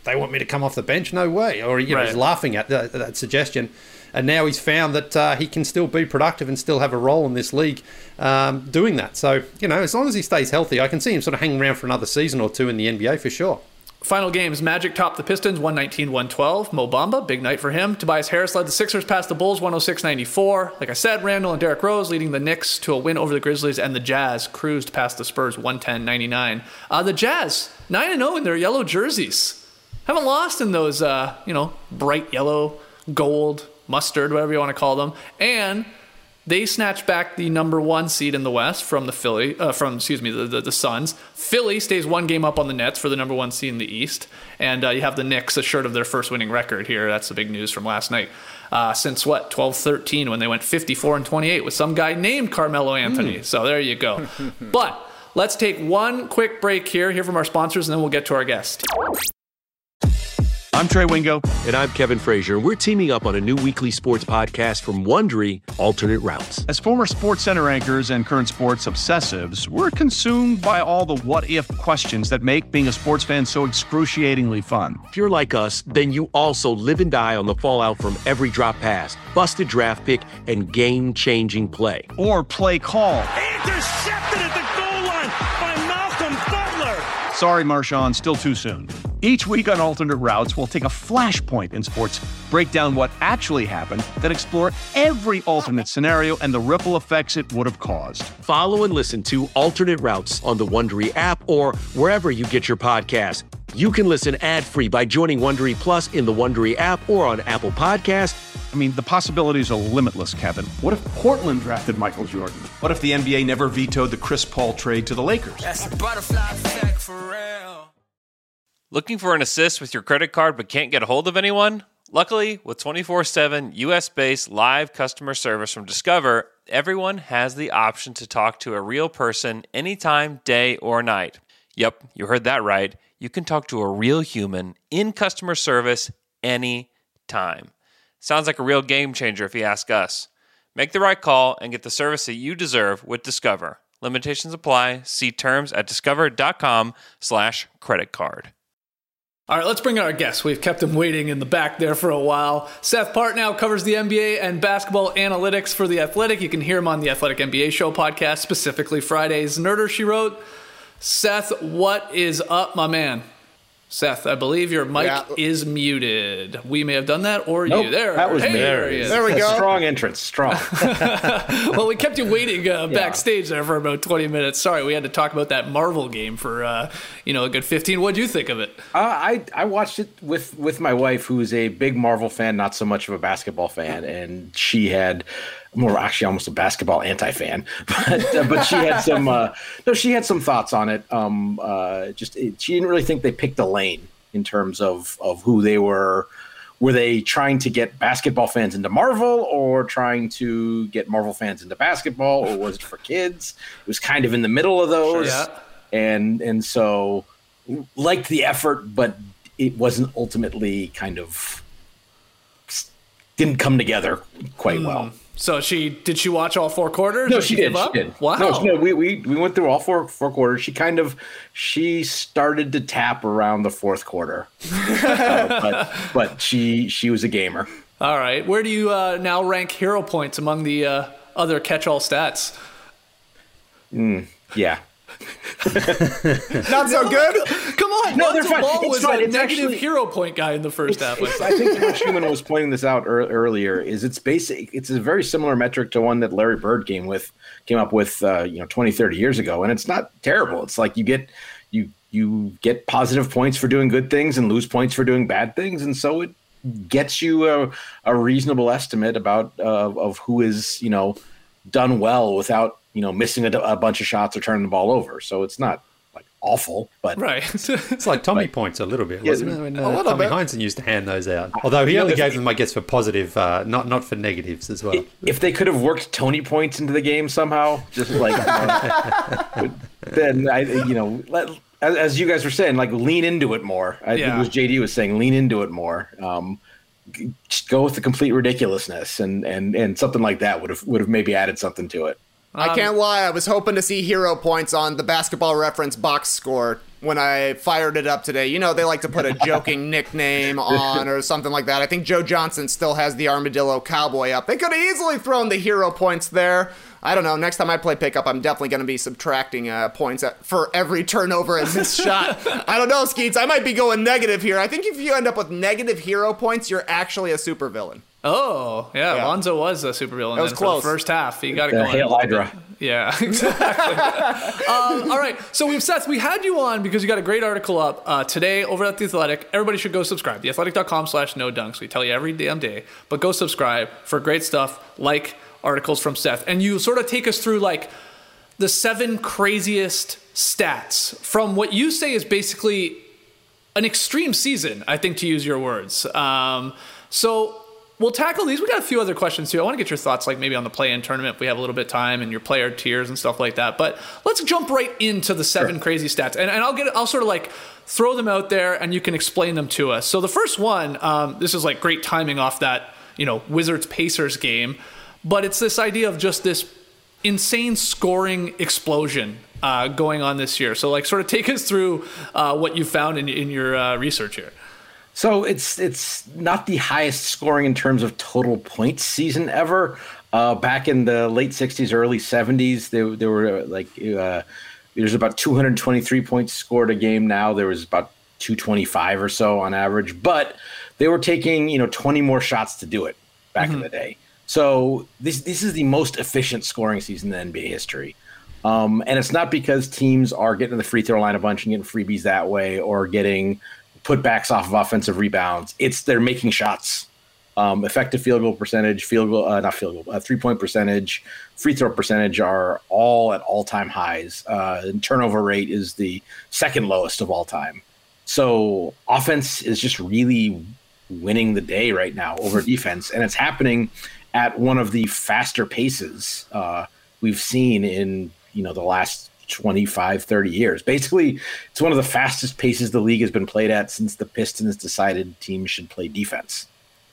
they want me to come off the bench? No way. Or, you know, Right. he's laughing at that, that suggestion. And now he's found that uh, he can still be productive and still have a role in this league um, doing that. So, you know, as long as he stays healthy, I can see him sort of hanging around for another season or two in the N B A for sure. Final games, Magic topped the Pistons, one nineteen to one twelve. Mo Bamba, big night for him. Tobias Harris led the Sixers past the Bulls, one oh six to ninety-four. Like I said, Randall and Derrick Rose leading the Knicks to a win over the Grizzlies, and the Jazz cruised past the Spurs, one ten to ninety-nine. Uh, the Jazz, nine and oh in their yellow jerseys. Haven't lost in those, uh, you know, bright yellow, gold, mustard, whatever you want to call them. And they snatched back the number one seed in the West from the Philly, uh, from excuse me, the, the the Suns. Philly stays one game up on the Nets for the number one seed in the East, and uh, you have the Knicks assured of their first winning record here. That's the big news from last night. Uh, since what twelve thirteen when they went fifty-four and twenty-eight with some guy named Carmelo Anthony. Mm. So there you go. But let's take one quick break here, hear from our sponsors, and then we'll get to our guest. I'm Trey Wingo. And I'm Kevin Frazier. We're teaming up on a new weekly sports podcast from Wondery, Alternate Routes. As former Sports Center anchors and current sports obsessives, we're consumed by all the what-if questions that make being a sports fan so excruciatingly fun. If you're like us, then you also live and die on the fallout from every drop pass, busted draft pick, and game-changing play. Or play call. Intercepted at the goal line by Malcolm Butler. Sorry, Marshawn, still too soon. Each week on Alternate Routes, we'll take a flashpoint in sports, break down what actually happened, then explore every alternate scenario and the ripple effects it would have caused. Follow and listen to Alternate Routes on the Wondery app or wherever you get your podcasts. You can listen ad-free by joining Wondery Plus in the Wondery app or on Apple Podcasts. I mean, the possibilities are limitless, Kevin. What if Portland drafted Michael Jordan? What if the N B A never vetoed the Chris Paul trade to the Lakers? That's a butterfly effect for real. Looking for an assist with your credit card but can't get a hold of anyone? Luckily, with twenty-four seven U S-based live customer service from Discover, everyone has the option to talk to a real person anytime, day or night. Yep, you heard that right. You can talk to a real human in customer service anytime. Sounds like a real game changer if you ask us. Make the right call and get the service that you deserve with Discover. Limitations apply. See terms at discover.com slash credit card. All right, let's bring in our guest. We've kept him waiting in the back there for a while. Seth Partnow covers the N B A and basketball analytics for The Athletic. You can hear him on the Athletic N B A Show podcast, specifically Fridays. Nerder, she wrote. Seth, what is up, my man? Seth, I believe your mic yeah. is muted. We may have done that, or nope, you. There, that was hey, me. There, he is. There we go. Strong entrance, strong. Well, we kept you waiting uh, backstage yeah. there for about twenty minutes. Sorry, we had to talk about that Marvel game for uh, you know a good fifteen. What did you think of it? Uh, I I watched it with with my wife, who's a big Marvel fan, not so much of a basketball fan, and she had. More actually almost a basketball anti-fan, but uh, but she had some uh, no she had some thoughts on it. Um, uh, just it, she didn't really think they picked a lane in terms of of who they were. Were they trying to get basketball fans into Marvel, or trying to get Marvel fans into basketball, or was it for kids? It was kind of in the middle of those, sure, yeah. and and so liked the effort, but it wasn't ultimately kind of didn't come together quite mm. well. So she did she watch all four quarters? No, or she, she did. Give up? She did. Wow. No, no, we, we we went through all four four quarters. She kind of she started to tap around the fourth quarter, uh, but but she she was a gamer. All right, where do you uh, now rank hero points among the uh, other catch-all stats? Mm, yeah. Not so good. Come on, no, they're fine. Ball it's was fine. a it's negative actually, hero point guy in the first half. I think Rich Human was pointing this out er- earlier. Is it's basic? It's a very similar metric to one that Larry Bird came with, came up with, uh, you know, twenty, thirty years ago, and it's not terrible. It's like you get you you get positive points for doing good things and lose points for doing bad things, and so it gets you a, a reasonable estimate about uh, of who is you know done well without. You know, missing a, a bunch of shots or turning the ball over. So it's not like awful, but right. It's like Tommy like, points a little bit, wasn't yeah, it? When, uh, Tommy bit. Heinsohn used to hand those out. Although he you only know, gave them, I guess, for positive, uh, not not for negatives as well. If they could have worked Tony points into the game somehow, just like uh, then I, you know, let, as, as you guys were saying, like lean into it more. I yeah. think it was J D was saying, lean into it more. Um, just go with the complete ridiculousness, and and and something like that would have would have maybe added something to it. I can't lie. I was hoping to see hero points on the Basketball Reference box score when I fired it up today. You know, they like to put a joking nickname on or something like that. I think Joe Johnson still has the Armadillo Cowboy up. They could have easily thrown the hero points there. I don't know. Next time I play pickup, I'm definitely going to be subtracting uh, points at, for every turnover and missed shot. I don't know, Skeets. I might be going negative here. I think if you end up with negative hero points, you're actually a supervillain. Oh, yeah, yeah. Lonzo was a supervillain. That was close. For the first half, he got it The going. Hail Hydra. Yeah, exactly. um, all right, so we've Seth, we had you on because you got a great article up uh, today over at The Athletic. Everybody should go subscribe. theathletic.com slash no dunks. We tell you every damn day, but go subscribe for great stuff like articles from Seth. And you sort of take us through like the seven craziest stats from what you say is basically an extreme season, I think, to use your words. Um, so we'll tackle these. We got a few other questions too. I want to get your thoughts, like maybe on the play-in tournament if we have a little bit of time, and your player tiers and stuff like that. But let's jump right into the seven sure. crazy stats, and, and I'll get I'll sort of like throw them out there, and you can explain them to us. So the first one, um, this is like great timing off that you know Wizards Pacers game, but it's this idea of just this insane scoring explosion uh, going on this year. So like, sort of take us through uh, what you found in in your uh, research here. So it's it's not the highest scoring in terms of total points season ever. Uh, back in the late sixties, early seventies, there there were like uh, there's about two hundred twenty-three points scored a game. Now there was about two twenty-five or so on average, but they were taking you know twenty more shots to do it back mm-hmm. in the day. So this this is the most efficient scoring season in N B A history. Um, and it's not because teams are getting to the free throw line a bunch and getting freebies that way, or getting putbacks off of offensive rebounds. It's they're making shots. Um, effective field goal percentage, field goal, uh, not field goal, uh, three point percentage, free throw percentage are all at all time highs. Uh, and turnover rate is the second lowest of all time. So offense is just really winning the day right now over defense, and it's happening at one of the faster paces uh, we've seen in you know the last twenty-five, thirty years. Basically, it's one of the fastest paces the league has been played at since the Pistons decided teams should play defense.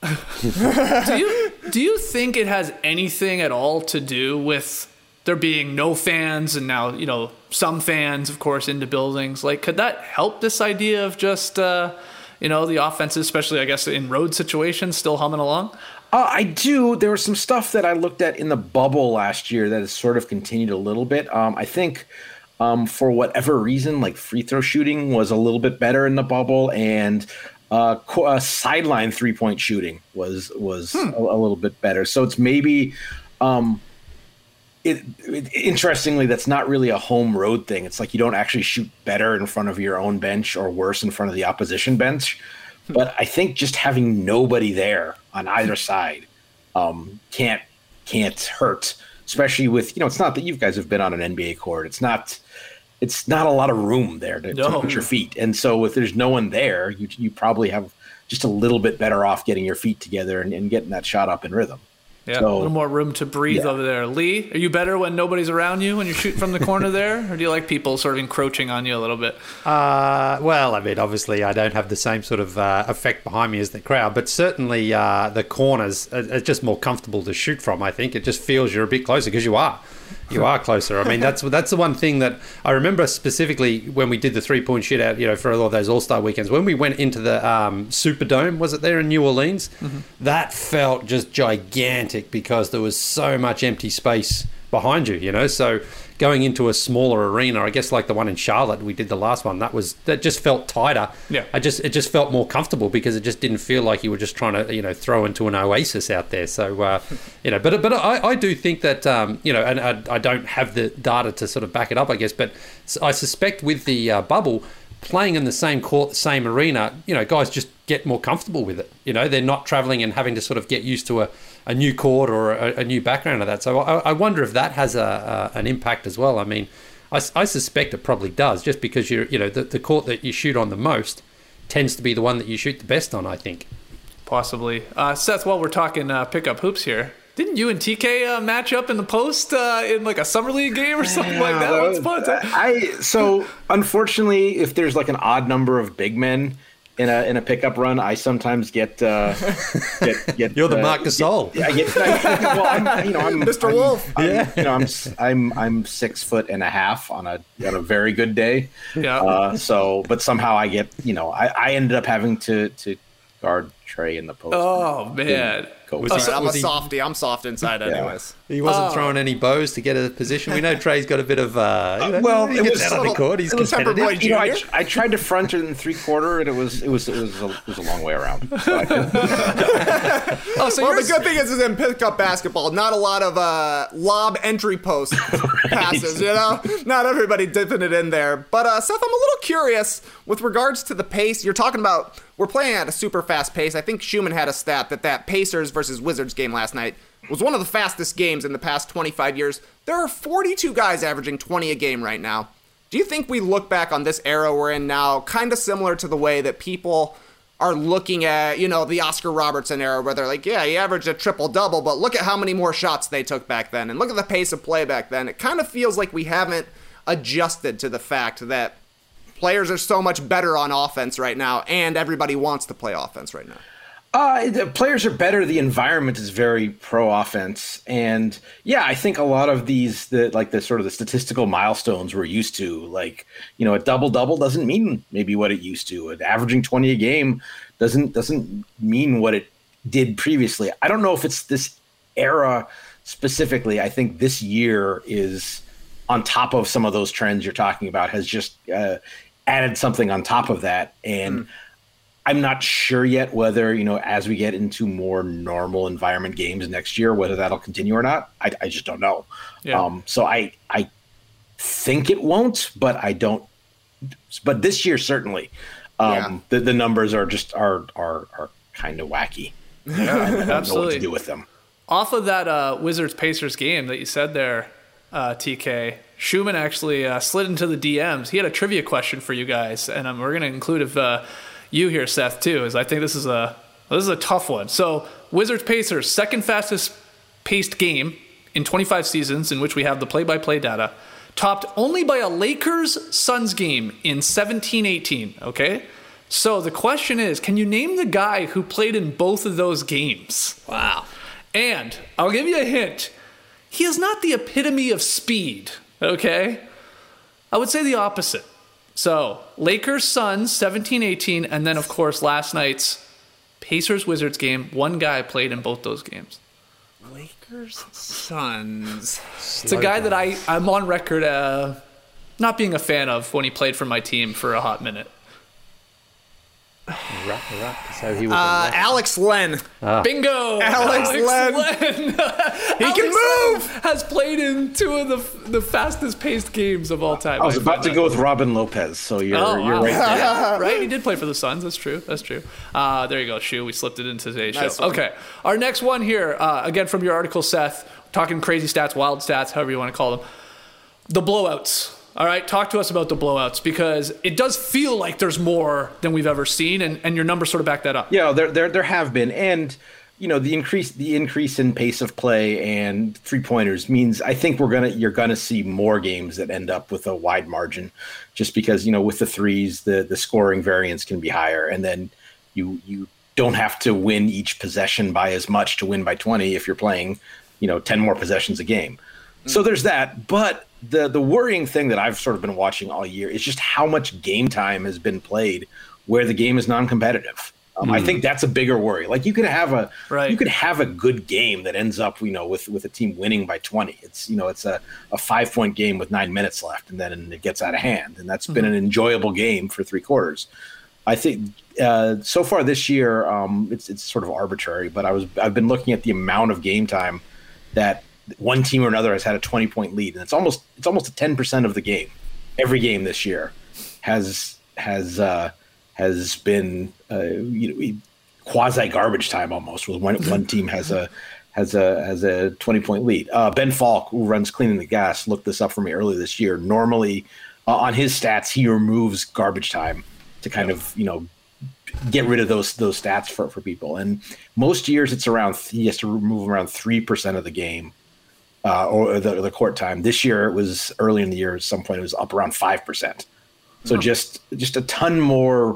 do you do you think it has anything at all to do with there being no fans and now, you know, some fans, of course, into buildings? Like, could that help this idea of just, uh, you know, the offenses, especially, I guess, in road situations, still humming along? Uh, I do. There was some stuff that I looked at in the bubble last year that has sort of continued a little bit. Um, I think um, for whatever reason, like free throw shooting was a little bit better in the bubble, and uh, co- uh, sideline three point shooting was was hmm. a, a little bit better. So it's maybe, um, it, it interestingly, that's not really a home road thing. It's like you don't actually shoot better in front of your own bench or worse in front of the opposition bench. But I think just having nobody there on either side um, can't can't hurt, especially with, you know, it's not that you guys have been on an N B A court. It's not it's not a lot of room there to, no. to put your feet. And so if there's no one there, you you probably have just a little bit better off getting your feet together and, and getting that shot up in rhythm. Yeah, so, a little more room to breathe yeah. over there. Lee, are you better when nobody's around you when you're shooting from the corner there? Or do you like people sort of encroaching on you a little bit? Uh, well, I mean, obviously I don't have the same sort of uh, effect behind me as the crowd, but certainly uh, the corners are, are just more comfortable to shoot from, I think. It just feels you're a bit closer because you are. You are closer. I mean, that's that's the one thing that I remember specifically when we did the three-point shootout, you know, for all of those All-Star weekends. When we went into the um, Superdome, was it there in New Orleans? Mm-hmm. That felt just gigantic because there was so much empty space behind you, you know. So going into a smaller arena, I guess like the one in Charlotte, we did the last one, that was that just felt tighter. Yeah. I just it just felt more comfortable because it just didn't feel like you were just trying to, you know, throw into an oasis out there. So uh, you know, but but I, I do think that um, you know, and I, I don't have the data to sort of back it up, I guess, but I suspect with the uh, bubble, playing in the same court, the same arena, you know, guys just get more comfortable with it. You know, they're not traveling and having to sort of get used to a, a new court or a, a new background of that. So I, I wonder if that has a, a an impact as well. I mean, I, I suspect it probably does, just because you're, you know, the, the court that you shoot on the most tends to be the one that you shoot the best on, I think. Possibly. Uh, Seth, while we're talking uh, pickup hoops here, didn't you and T K uh, match up in the post uh, in like a summer league game or something yeah, like that? Once upon a time? I so unfortunately, if there's like an odd number of big men in a in a pickup run, I sometimes get uh, get, get You're the uh, Marc Gasol. Get, I get, I, well, I'm, you know, I'm Mister I'm, Wolf. I'm, Yeah. you know, I'm I'm I'm six foot and a half on a on a very good day. Yeah. Uh, so, but somehow I get, you know, I, I ended up having to to guard Trey in the post. Oh man. Go Was with he- that. I'm a was he- softie. I'm soft inside, anyways. He wasn't Oh. throwing any bows to get a position. We know Trey's got a bit of. Uh, you know, well, he it gets was out on the little- court. He's it was competitive. Pepper Boy You know, I, Junior I tried to front it in three quarter, and it was it was it was a, it was a long way around. So I could- Oh, so Well, you're the good thing is, is in pickup basketball, not a lot of uh, lob entry post passes, you know? Not everybody dipping it in there. But, uh, Seth, I'm a little curious with regards to the pace. You're talking about we're playing at a super fast pace. I think Schumann had a stat that that Pacers versus Wizards game last night was one of the fastest games in the past twenty-five years. There are forty-two guys averaging twenty a game right now. Do you think we look back on this era we're in now kind of similar to the way that people are looking at, you know, the Oscar Robertson era where they're like, yeah, he averaged a triple-double, but look at how many more shots they took back then, and look at the pace of play back then. It kind of feels like we haven't adjusted to the fact that players are so much better on offense right now, and everybody wants to play offense right now. Uh, the players are better. The environment is very pro offense, and yeah, I think a lot of these, the like the sort of the statistical milestones we're used to, like, you know, a double double doesn't mean maybe what it used to. Averaging twenty a game doesn't doesn't mean what it did previously. I don't know if it's this era specifically. I think this year is on top of some of those trends you're talking about, has just uh, added something on top of that, and. Mm. I'm not sure yet whether, you know, as we get into more normal environment games next year, whether that'll continue or not. I, I just don't know. Yeah. Um, so I I think it won't, but I don't. But this year certainly, um, Yeah. the the numbers are just are are are kind of wacky. Yeah, I don't know absolutely. what to do with them. Off of that uh, Wizards Pacers game that you said there, uh, T K, Schumann actually uh, slid into the D Ms. He had a trivia question for you guys, and um, we're going to include if uh, you here, Seth, too, as I think this is a this is a tough one. So Wizards Pacers, second fastest paced game in twenty-five seasons in which we have the play-by-play data, topped only by a Lakers Suns game in seventeen eighteen. Okay, so the question is, can you name the guy who played in both of those games? Wow. And I'll give you a hint. He is not the epitome of speed, okay? I would say the opposite. So, Lakers, Suns, seventeen eighteen, and then, of course, last night's Pacers-Wizards game. One guy played in both those games. Lakers, Suns. It's a guy that I, I'm on record uh, not being a fan of when he played for my team for a hot minute. Rap, rap. So he was Uh, Alex Len. Ah. Bingo! Alex Len. Len. He Alex can move! Len has played in two of the the fastest paced games of all time. I was I about find to that. go with Robin Lopez, so you're Oh, you're wow. right there. Yeah, right? He did play for the Suns. That's true. That's true. Uh, there you go, Shu. We slipped it into today's Nice show. one. Okay. Our next one here, uh, again from your article, Seth, talking crazy stats, wild stats, however you want to call them. The blowouts. All right, talk to us about the blowouts, because it does feel like there's more than we've ever seen, and, and your numbers sort of back that up. Yeah, there there there have been, and you know the increase the increase in pace of play and three pointers means I think we're gonna you're gonna see more games that end up with a wide margin, just because you know with the threes the the scoring variance can be higher, and then you you don't have to win each possession by as much to win by twenty if you're playing you know ten more possessions a game. Mm. So there's that, but. The the worrying thing that I've sort of been watching all year is just how much game time has been played where the game is non-competitive. Um, Mm. I think that's a bigger worry. Like you could have a Right. you could have a good game that ends up you know with with a team winning by twenty. It's you know it's a, a five point game with nine minutes left, and then it gets out of hand, and that's been Mhm. an enjoyable game for three quarters. I think uh, so far this year um, it's it's sort of arbitrary, but I was I've been looking at the amount of game time that one team or another has had a twenty point lead, and it's almost it's almost a ten percent of the game. Every game this year has has uh, has been uh, you know quasi garbage time almost. With one one team has a has a has a twenty point lead. Uh, Ben Falk, who runs Cleaning the Gas, looked this up for me earlier this year. Normally, uh, on his stats, he removes garbage time to kind of you know get rid of those those stats for for people. And most years, it's around he has to remove around three percent of the game. Uh, or the, the court time. This year, it was early in the year. At some point, it was up around five percent. So Oh. just just a ton more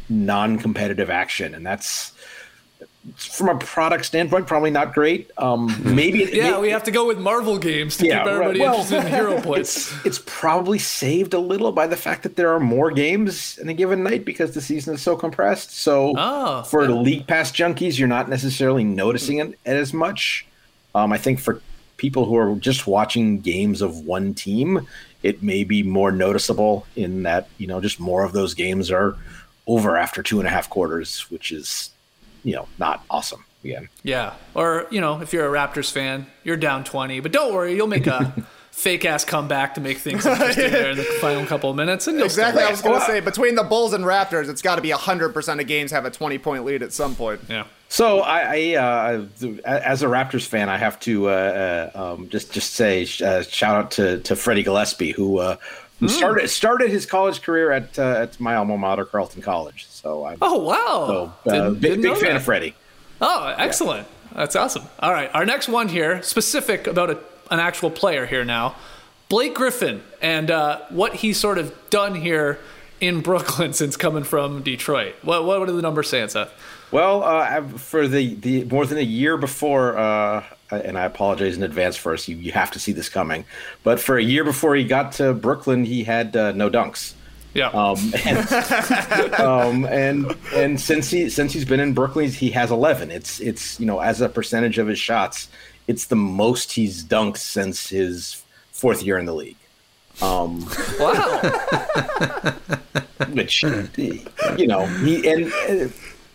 non-competitive action, and that's from a product standpoint probably not great. Um, maybe yeah, maybe, we have to go with Marvel games to yeah, keep everybody right. well, interested in hero points. It's, it's probably saved a little by the fact that there are more games in a given night because the season is so compressed. So oh, for yeah. League Pass junkies, you're not necessarily noticing it as much. Um, I think for people who are just watching games of one team, it may be more noticeable in that, you know, just more of those games are over after two and a half quarters, which is, you know, not awesome again. Yeah. Or, you know, if you're a Raptors fan, you're down twenty, but don't worry, you'll make a fake ass comeback to make things interesting there in the final couple of minutes. And exactly. I was going to say, between the Bulls and Raptors, it's got to be one hundred percent of games have a twenty point lead at some point. Yeah. So I, I uh, as a Raptors fan, I have to uh, uh, um, just just say uh, shout out to to Freddie Gillespie, who uh, who mm. started started his college career at uh, at my alma mater, Carleton College. So I'm, oh wow, so, uh, didn't, big didn't big fan that. of Freddie. Oh, excellent. Yeah. That's awesome. All right, our next one here, specific about a, an actual player here now, Blake Griffin, and uh, what he's sort of done here in Brooklyn since coming from Detroit. What what are the numbers saying, Seth? Well, uh, for the, the more than a year before, uh, and I apologize in advance for us, you, you have to see this coming, but for a year before he got to Brooklyn, he had uh, no dunks. Yeah. Um, and, um, and and since he since he's been in Brooklyn, he has eleven. It's it's you know, as a percentage of his shots, it's the most he's dunked since his fourth year in the league. Um, wow. Which, you know, he and.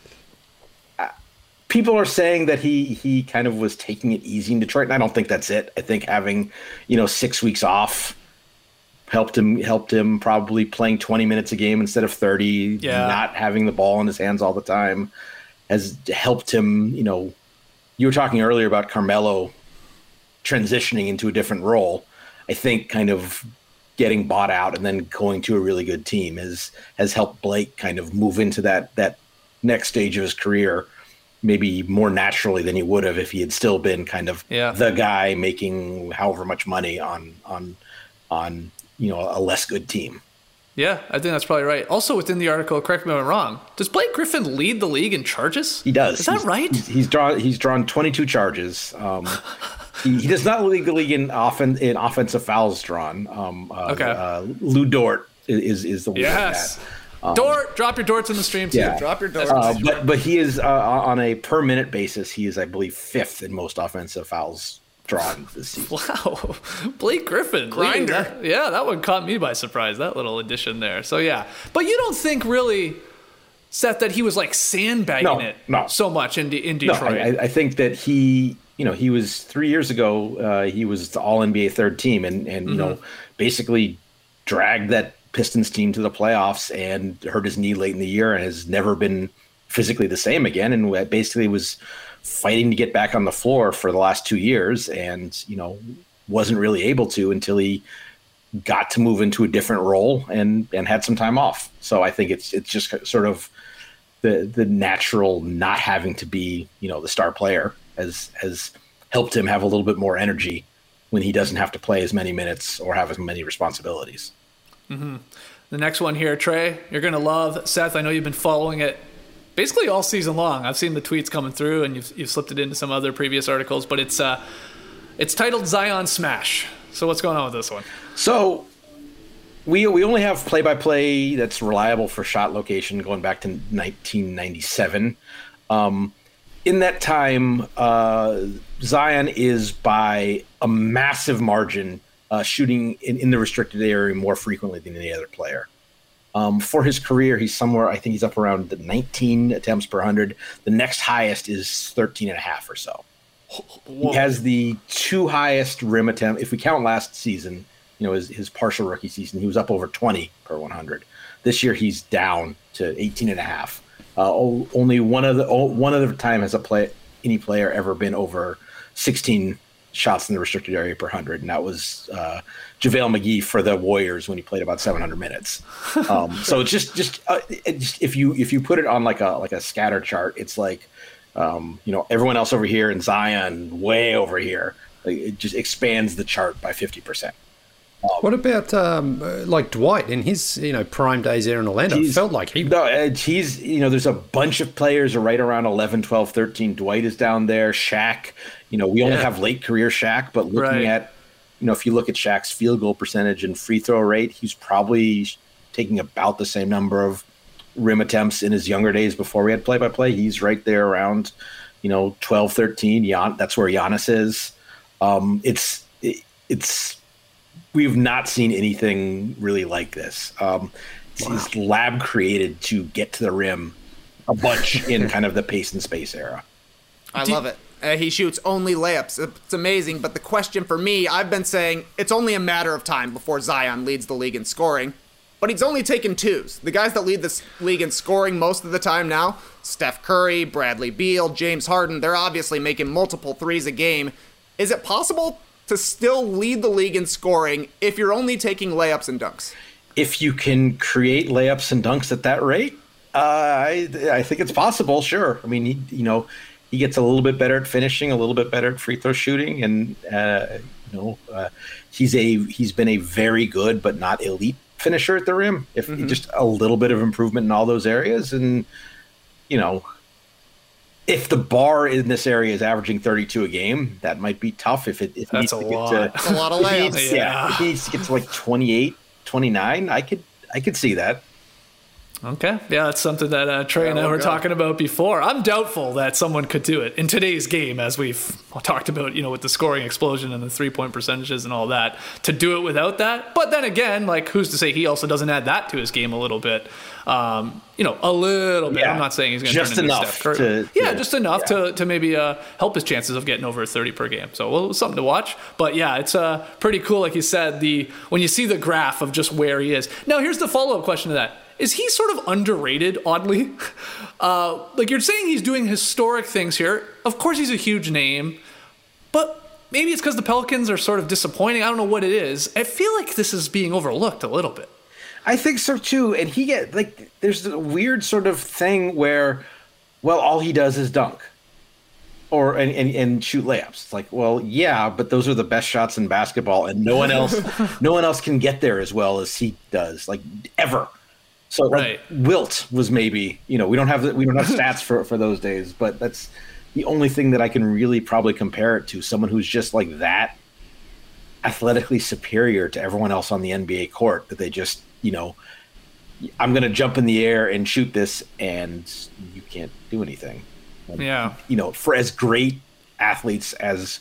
Uh, People are saying that he he kind of was taking it easy in Detroit, and I don't think that's it. I think having, you know, six weeks off helped him helped him probably playing twenty minutes a game instead of thirty, yeah. not having the ball in his hands all the time has helped him. You know, you were talking earlier about Carmelo transitioning into a different role. I think kind of getting bought out and then going to a really good team has has helped Blake kind of move into that that next stage of his career maybe more naturally than he would have if he had still been kind of yeah. the guy making however much money on on on you know a less good team. Yeah, I think that's probably right. Also within the article, correct me if I'm wrong, does Blake Griffin lead the league in charges? He does. Is that he's, right? He's, he's drawn he's drawn twenty-two charges. Um, he, he does not lead the league in offen, in offensive fouls drawn. Um, uh, okay. Uh, Lou Dort is is the one. Yes. That. Um, Dort, drop your Dorts in the stream too. Yeah. Drop your Dorts. Uh, but but he is uh, on a per minute basis. He is, I believe, fifth in most offensive fouls drawn this season. Wow, Blake Griffin, grinder. That, yeah, that one caught me by surprise. That little addition there. So yeah, but you don't think really, Seth, that he was like sandbagging no, it no. so much in De- in Detroit? No, I, I think that he, you know, he was three years ago. Uh, he was the All N B A third team, and and mm-hmm. you know, basically dragged that Pistons team to the playoffs and hurt his knee late in the year and has never been physically the same again. And basically was fighting to get back on the floor for the last two years and, you know, wasn't really able to until he got to move into a different role and, and had some time off. So I think it's, it's just sort of the, the natural not having to be, you know, the star player has, has helped him have a little bit more energy when he doesn't have to play as many minutes or have as many responsibilities. Mm-hmm. The next one here, Trey, you're going to love. Seth, I know you've been following it basically all season long. I've seen the tweets coming through, and you've, you've slipped it into some other previous articles, but it's uh, it's titled Zion Smash. So what's going on with this one? So we we only have play-by-play that's reliable for shot location going back to nineteen ninety-seven. Um, in that time, uh, Zion is by a massive margin Uh, shooting in, in the restricted area more frequently than any other player. Um, for his career, he's somewhere, I think he's up around the nineteen attempts per one hundred. The next highest is thirteen and a half or so. Whoa. He has the two highest rim attempt. If we count last season, you know, his, his partial rookie season, he was up over twenty per one hundred. This year, he's down to eighteen and a half. Uh, only one of the one other time has a play any player ever been over sixteen shots in the restricted area per hundred, and that was uh, JaVale McGee for the Warriors when he played about seven hundred minutes. Um, so it's just just, uh, it just if you if you put it on like a like a scatter chart, it's like um, you know everyone else over here and Zion way over here. Like, it just expands the chart by fifty percent. What about um, like Dwight in his you know prime days there in Orlando? It felt like he. No, uh, he's you know there's a bunch of players are right around eleven, twelve, thirteen. Dwight is down there. Shaq. You know we only Yeah. have late career Shaq, but looking Right. at you know if you look at Shaq's field goal percentage and free throw rate, he's probably taking about the same number of rim attempts in his younger days before we had play by play. He's right there around you know twelve, thirteen. Jan, that's where Giannis is. Um, it's it, it's. We've not seen anything really like this. Um, wow. He's lab created to get to the rim a bunch in kind of the pace and space era. I love it. Uh, he shoots only layups. It's amazing. But the question for me, I've been saying it's only a matter of time before Zion leads the league in scoring. But he's only taken twos. The guys that lead this league in scoring most of the time now, Steph Curry, Bradley Beal, James Harden, they're obviously making multiple threes a game. Is it possible to still lead the league in scoring if you're only taking layups and dunks? If you can create layups and dunks at that rate, uh, I I think it's possible. Sure. I mean, he, you know, he gets a little bit better at finishing, a little bit better at free throw shooting, and uh, you know, uh, he's a he's been a very good but not elite finisher at the rim. If mm-hmm. just a little bit of improvement in all those areas, and you know. If the bar in this area is averaging thirty-two a game, that might be tough. If it if That's it needs a to lot. get to, That's a lot of if it layups. needs- Yeah. yeah, if it needs to get to like twenty-eight, twenty-nine, I could I could see that. Okay. Yeah, that's something that uh, Trey and I we'll were go. talking about before. I'm doubtful that someone could do it in today's game, as we've talked about, you know, with the scoring explosion and the three-point percentages and all that, to do it without that. But then again, like, who's to say he also doesn't add that to his game a little bit? Um, you know, a little bit. Yeah. I'm not saying he's going to Just turn into enough Steph Curry. to- yeah, yeah. just enough Yeah. to, to maybe uh, help his chances of getting over thirty per game. So, well, something to watch. But yeah, it's uh, pretty cool, like you said, the when you see the graph of just where he is. Now, here's the follow-up question to that. Is he sort of underrated, oddly? Uh, like, you're saying he's doing historic things here. Of course he's a huge name, but maybe it's because the Pelicans are sort of disappointing. I don't know what it is. I feel like this is being overlooked a little bit. I think so too. And he get like there's a weird sort of thing where, well, all he does is dunk. Or and, and, and shoot layups. It's like, well, yeah, but those are the best shots in basketball, and no one else no one else can get there as well as he does, like ever. So like, Right. Wilt was maybe, you know, we don't have the, we don't have stats for, for those days, but that's the only thing that I can really probably compare it to. Someone who's just like that athletically superior to everyone else on the N B A court, that they just, you know, I'm going to jump in the air and shoot this, and you can't do anything. And, Yeah. you know, for as great athletes as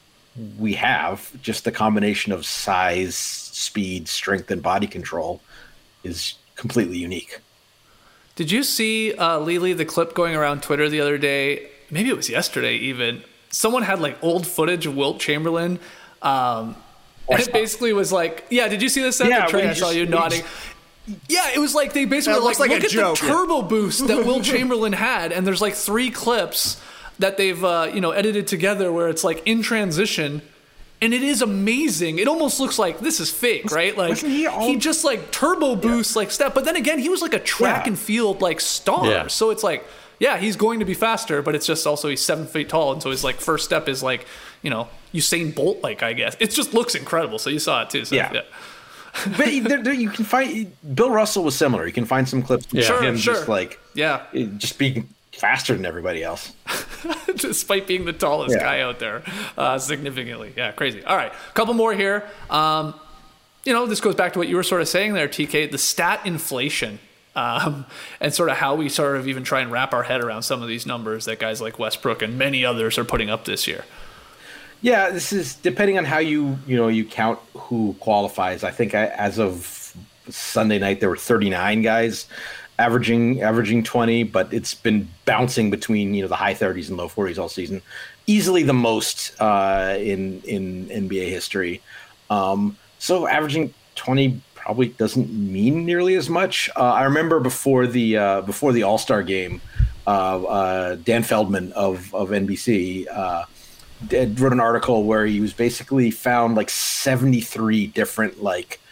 we have, just the combination of size, speed, strength, and body control is completely unique. Did you see, uh, Lily, the clip going around Twitter the other day? Maybe it was yesterday even. Someone had like old footage of Wilt Chamberlain. Um, and it basically was like, yeah, did you see this? Yeah, Trey, we I saw just- you we nodding. Yeah, it was like they basically That were like, looks like look a at joke. the turbo boost that Wilt Chamberlain had, and there's like three clips that they've uh, you know edited together where it's like in transition, and it is amazing. It almost looks like this is fake, right? Like wasn't he all- he just like turbo boosts like step, but then again, he was like a track Yeah. and field like star, Yeah. so it's like. Yeah, he's going to be faster, but it's just also he's seven feet tall, and so his like first step is like, you know, Usain Bolt like, I guess. It just looks incredible. So you saw it too. So, Yeah. But there, there, you can find Bill Russell was similar. You can find some clips of Sure, him sure. just like Yeah. just being faster than everybody else. Despite being the tallest Yeah. guy out there, uh, significantly. Yeah, crazy. All right, a couple more here. Um, you know, this goes back to what you were sort of saying there, T K, the stat inflation. Um, and sort of how we sort of even try and wrap our head around some of these numbers that guys like Westbrook and many others are putting up this year. Yeah, this is depending on how you you know you count who qualifies. I think I, as of Sunday night there were thirty-nine guys averaging averaging twenty, but it's been bouncing between you know the high thirties and low forties all season. Easily the most uh, in in N B A history. Um, so averaging twenty probably doesn't mean nearly as much. Uh, I remember before the uh, before the All-Star game, uh, uh, Dan Feldman of of N B C uh, did, wrote an article where he was basically found like seventy-three different like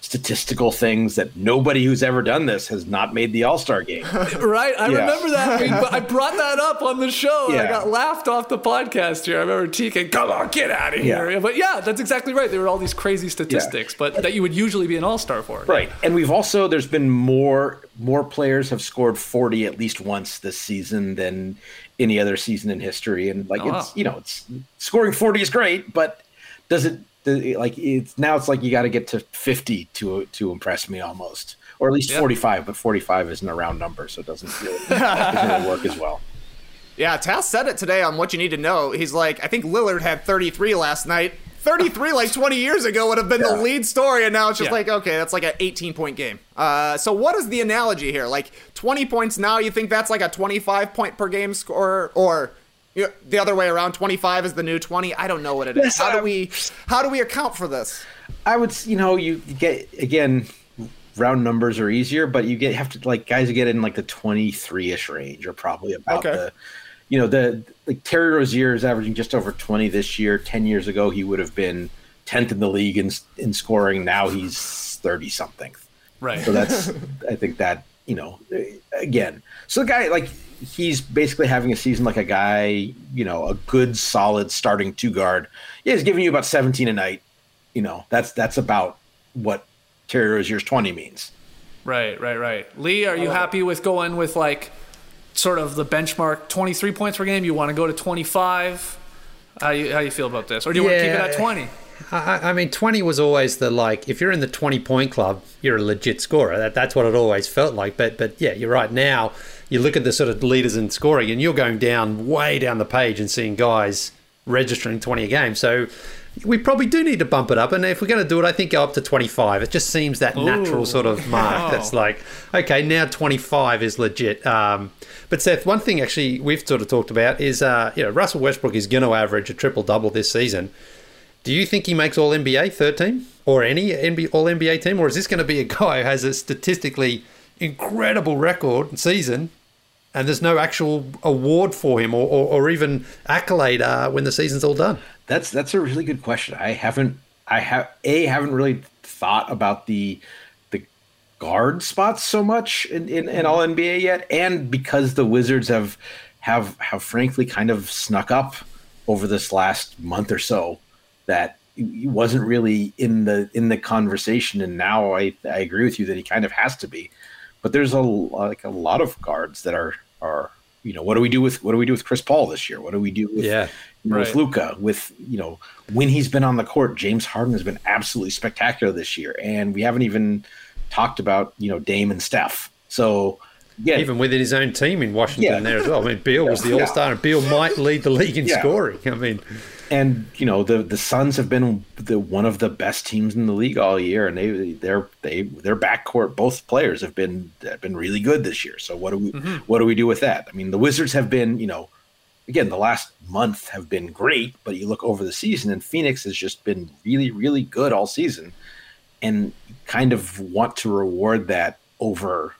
statistical things that nobody who's ever done this has not made the All-Star game. Right. I Yeah. remember that. We, I brought that up on the show and I Yeah. got laughed off the podcast here. I remember T K, come on, get out of here. Yeah. But yeah, that's exactly right. There were all these crazy statistics, but that you would usually be an all-star for. Right. And we've also, there's been more, more players have scored forty at least once this season than any other season in history. And like, Oh, it's, wow. you know, it's scoring forty is great, but does it, does it like it's now it's like you got to get to fifty to, to impress me almost, or at least Yeah. forty-five, but forty-five isn't a round number. So it doesn't really, doesn't really work as well. Yeah, Tass said it today on What You Need to Know. He's like, I think Lillard had thirty-three last night. thirty-three like twenty years ago would have been Yeah. the lead story, and now it's just Yeah. like, okay, that's like an eighteen-point game. Uh, so what is the analogy here? Like, twenty points now, you think that's like a twenty-five point per game score, or you know, the other way around, twenty-five is the new twenty? I don't know what it is. Yes, How do um, we how do we account for this? I would, s- you know, you get again, round numbers are easier, but you get have to like guys who get in like the twenty-three-ish range are probably about Okay. the, you know, the like Terry Rozier is averaging just over twenty this year. Ten years ago, he would have been tenth in the league in in scoring. Now he's thirty something. Right. So that's, I think that, you know, again, so the guy like he's basically having a season like a guy, you know, a good solid starting two guard. Yeah, he's giving you about seventeen a night. You know, that's that's about what Terry Rozier's twenty means. Right, right, right. Lee, are you happy with going with like sort of the benchmark twenty-three points per game? You want to go to twenty-five? How you how you feel about this? Or do you want to keep it at Yeah. twenty? I, I mean, twenty was always the like. If you're in the twenty-point club, you're a legit scorer. That, that's what it always felt like. But but yeah, you're right. Now you look at the sort of leaders in scoring, and you're going down way down the page and seeing guys registering twenty a game. So we probably do need to bump it up. And if we're going to do it, I think go up to twenty-five. It just seems that natural Ooh. sort of mark. That's like, okay, now twenty-five is legit. Um, but Seth, one thing actually we've sort of talked about is, uh, you know, Russell Westbrook is going to average a triple double this season. Do you think he makes All N B A third team or any N B A, All N B A team, or is this going to be a guy who has a statistically incredible record season, and there's no actual award for him or, or, or even accolade uh, when the season's all done? That's that's a really good question. I haven't I have a haven't really thought about the the guard spots so much in, in, in all N B A yet, and because the Wizards have have have frankly kind of snuck up over this last month or so, that he wasn't really in the in the conversation, and now I I agree with you that he kind of has to be. But there's a like a lot of guards that are are you know, what do we do with what do we do with Chris Paul this year? What do we do with Yeah. you know, with Right. Luka? With you know, when he's been on the court, James Harden has been absolutely spectacular this year, and we haven't even talked about you know Dame and Steph. So yeah, Even within his own team in Washington Yeah. there as well. I mean, Beal was the Yeah. all-star, and Beal might lead the league in Yeah. scoring. I mean, and you know the the Suns have been the one of the best teams in the league all year, and they they're they their backcourt, both players have been have been really good this year. So what do we Mm-hmm. what do we do with that? I mean, the Wizards have been you know again the last month have been great, but you look over the season, and Phoenix has just been really really good all season, and kind of want to reward that over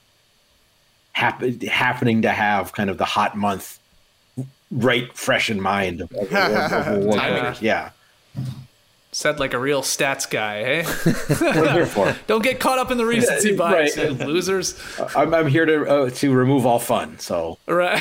happen, happening to have kind of the hot month right fresh in mind of, of, of, of award Timing. winners. Yeah. Said like a real stats guy, hey? What I'm here for. Don't get caught up in the recency Yeah, bias, right. you losers. I'm, I'm here to uh, to remove all fun. So Right.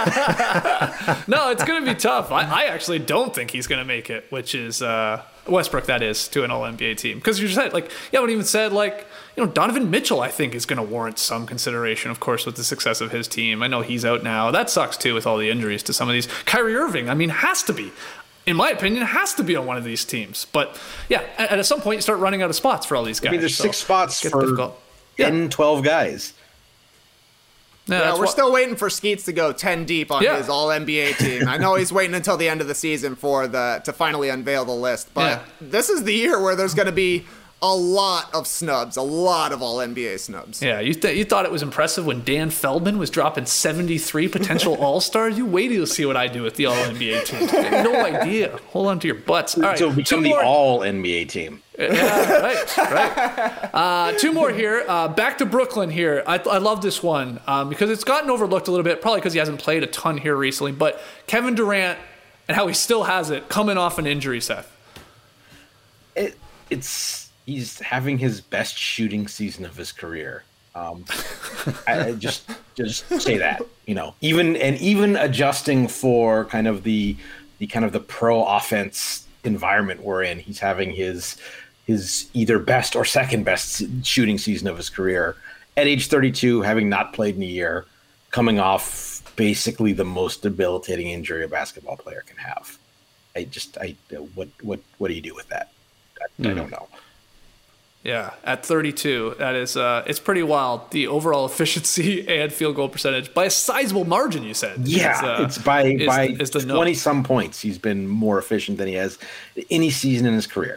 No, it's going to be tough. I, I actually don't think he's going to make it, which is uh, Westbrook, that is, to an All N B A team. Because you said, like, you haven't even said, like, you know, Donovan Mitchell, I think, is going to warrant some consideration, of course, with the success of his team. I know he's out now. That sucks, too, with all the injuries to some of these. Kyrie Irving, I mean, has to be. In my opinion, has to be on one of these teams. But, yeah, at, at some point, you start running out of spots for all these guys. I mean, there's so six spots it gets for difficult. ten, twelve guys. Yeah, Yeah, that's we're what- still waiting for Skeets to go ten deep on Yeah. his All N B A team. I know he's waiting until the end of the season for the to finally unveil the list, but Yeah. this is the year where there's going to be a lot of snubs, a lot of All N B A snubs. Yeah, you th- you thought it was impressive when Dan Feldman was dropping seventy-three potential All-Stars? You wait till you see what I do with the All N B A team. I have no idea. Hold on to your butts. All right, So two become the more. all N B A team. Yeah, right, right. Uh, two more here. Uh, back to Brooklyn here. I, I love this one um, because it's gotten overlooked a little bit, probably because he hasn't played a ton here recently. But Kevin Durant and how he still has it coming off an injury, Seth. It, it's he's having his best shooting season of his career. Um, I, I just just say that, you know, even and even adjusting for kind of the the kind of the pro offense environment we're in, he's having his his either best or second best shooting season of his career at age thirty-two, having not played in a year, coming off basically the most debilitating injury a basketball player can have. I just I what what what do you do with that? I, mm. I don't know. Yeah, at thirty-two, that is uh, it's pretty wild. The overall efficiency and field goal percentage by a sizable margin. You said, yeah, is, uh, it's by is, by is the twenty some points. He's been more efficient than he has any season in his career.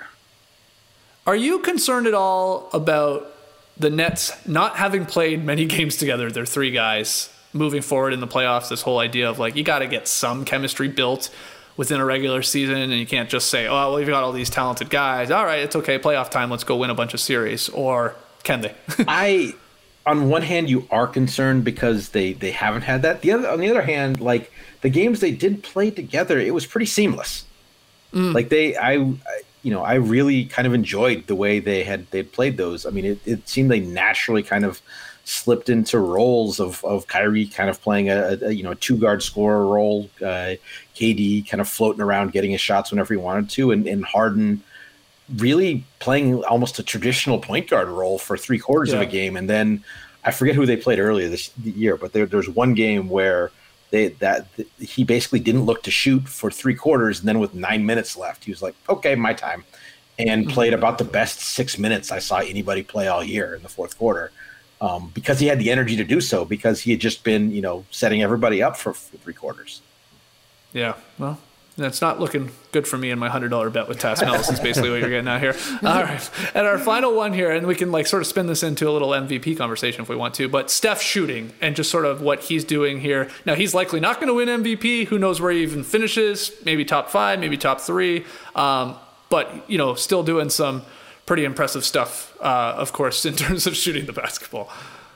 Are you concerned at all about the Nets not having played many games together? They're three guys moving forward in the playoffs. This whole idea of like you got to get some chemistry built within a regular season, and you can't just say, oh, well, you've got all these talented guys. All right, it's okay, playoff time, let's go win a bunch of series. Or can they? I, on one hand, you are concerned because they, they haven't had that. The other, on the other hand, like the games they did play together, it was pretty seamless. Mm. Like they, I, I, you know, I really kind of enjoyed the way they had they played those. I mean, it, it seemed they naturally kind of slipped into roles of of Kyrie kind of playing a, a you know a two guard scorer role, uh, K D kind of floating around getting his shots whenever he wanted to, and, and Harden really playing almost a traditional point guard role for three quarters yeah. of a game. And then I forget who they played earlier this year, but there, there's one game where they that he basically didn't look to shoot for three quarters, and then with nine minutes left, he was like, "Okay, my time," and mm-hmm. played about the best six minutes I saw anybody play all year in the fourth quarter. Um, because he had the energy to do so, because he had just been, you know, setting everybody up for, for three quarters. Yeah, well, that's not looking good for me in my one hundred dollars bet with Tas Melas is basically what you're getting at here. All right, and our final one here, and we can like sort of spin this into a little M V P conversation if we want to, but Steph shooting and just sort of what he's doing here. Now, he's likely not going to win M V P. Who knows where he even finishes, maybe top five, maybe top three, um, but, you know, still doing some pretty impressive stuff, uh, of course, in terms of shooting the basketball.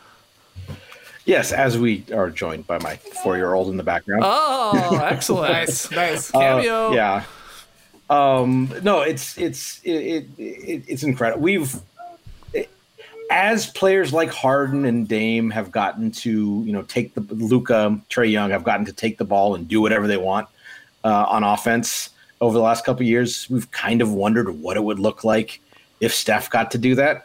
Yes, as we are joined by my four-year-old in the background. Oh, excellent! nice, nice cameo. Uh, yeah. Um, no, it's it's it, it, it's incredible. We've it, as players like Harden and Dame have gotten to you know take the Luka, Trae Young have gotten to take the ball and do whatever they want uh, on offense over the last couple of years. We've kind of wondered what it would look like if Steph got to do that,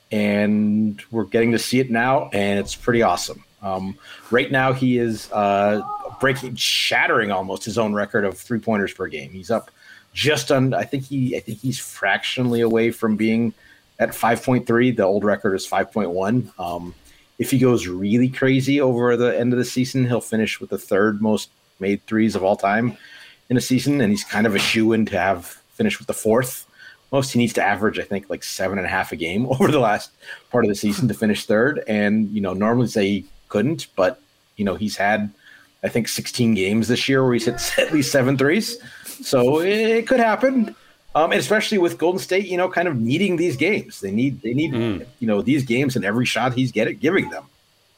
and we're getting to see it now, and it's pretty awesome. Um, right now, he is uh, breaking, shattering almost his own record of three pointers per game. He's up just on. I think he, I think he's fractionally away from being at five point three. The old record is five point one. Um, if he goes really crazy over the end of the season, he'll finish with the third most made threes of all time in a season, and he's kind of a shoo-in to have finished with the fourth most. He needs to average, I think, like seven and a half a game over the last part of the season to finish third. And, you know, normally say he couldn't, but, you know, he's had, I think, sixteen games this year where he's hit at least seven threes. So it could happen. Um, and especially with Golden State, you know, kind of needing these games. They need, they need, mm. you know, these games and every shot he's getting, giving them.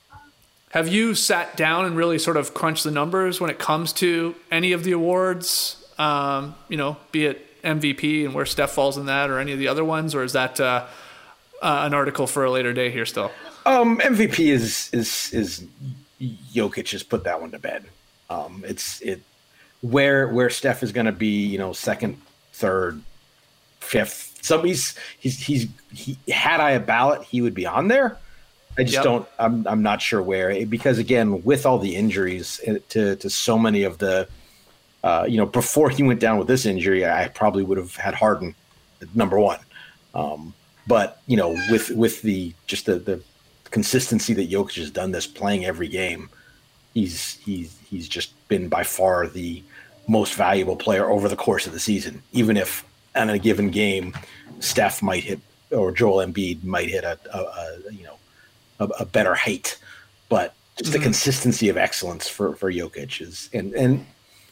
Have you sat down and really sort of crunched the numbers when it comes to any of the awards, um, you know, be it M V P and where Steph falls in that, or any of the other ones, or is that uh, uh, an article for a later day here still? Um, M V P is is is Jokic has put that one to bed. Um, it's it where where Steph is going to be, you know, second, third, fifth. So he's he's he's he had I a ballot, he would be on there. I just yep. don't. I'm I'm not sure where, because again, with all the injuries to to so many of the. Uh, you know, before he went down with this injury, I probably would have had Harden at number one. Um, but you know, with with the just the, the consistency that Jokic has done this, playing every game, he's he's he's just been by far the most valuable player over the course of the season. Even if on a given game, Steph might hit or Joel Embiid might hit a, a, a you know a, a better height, but just mm-hmm. the consistency of excellence for for Jokic is and and.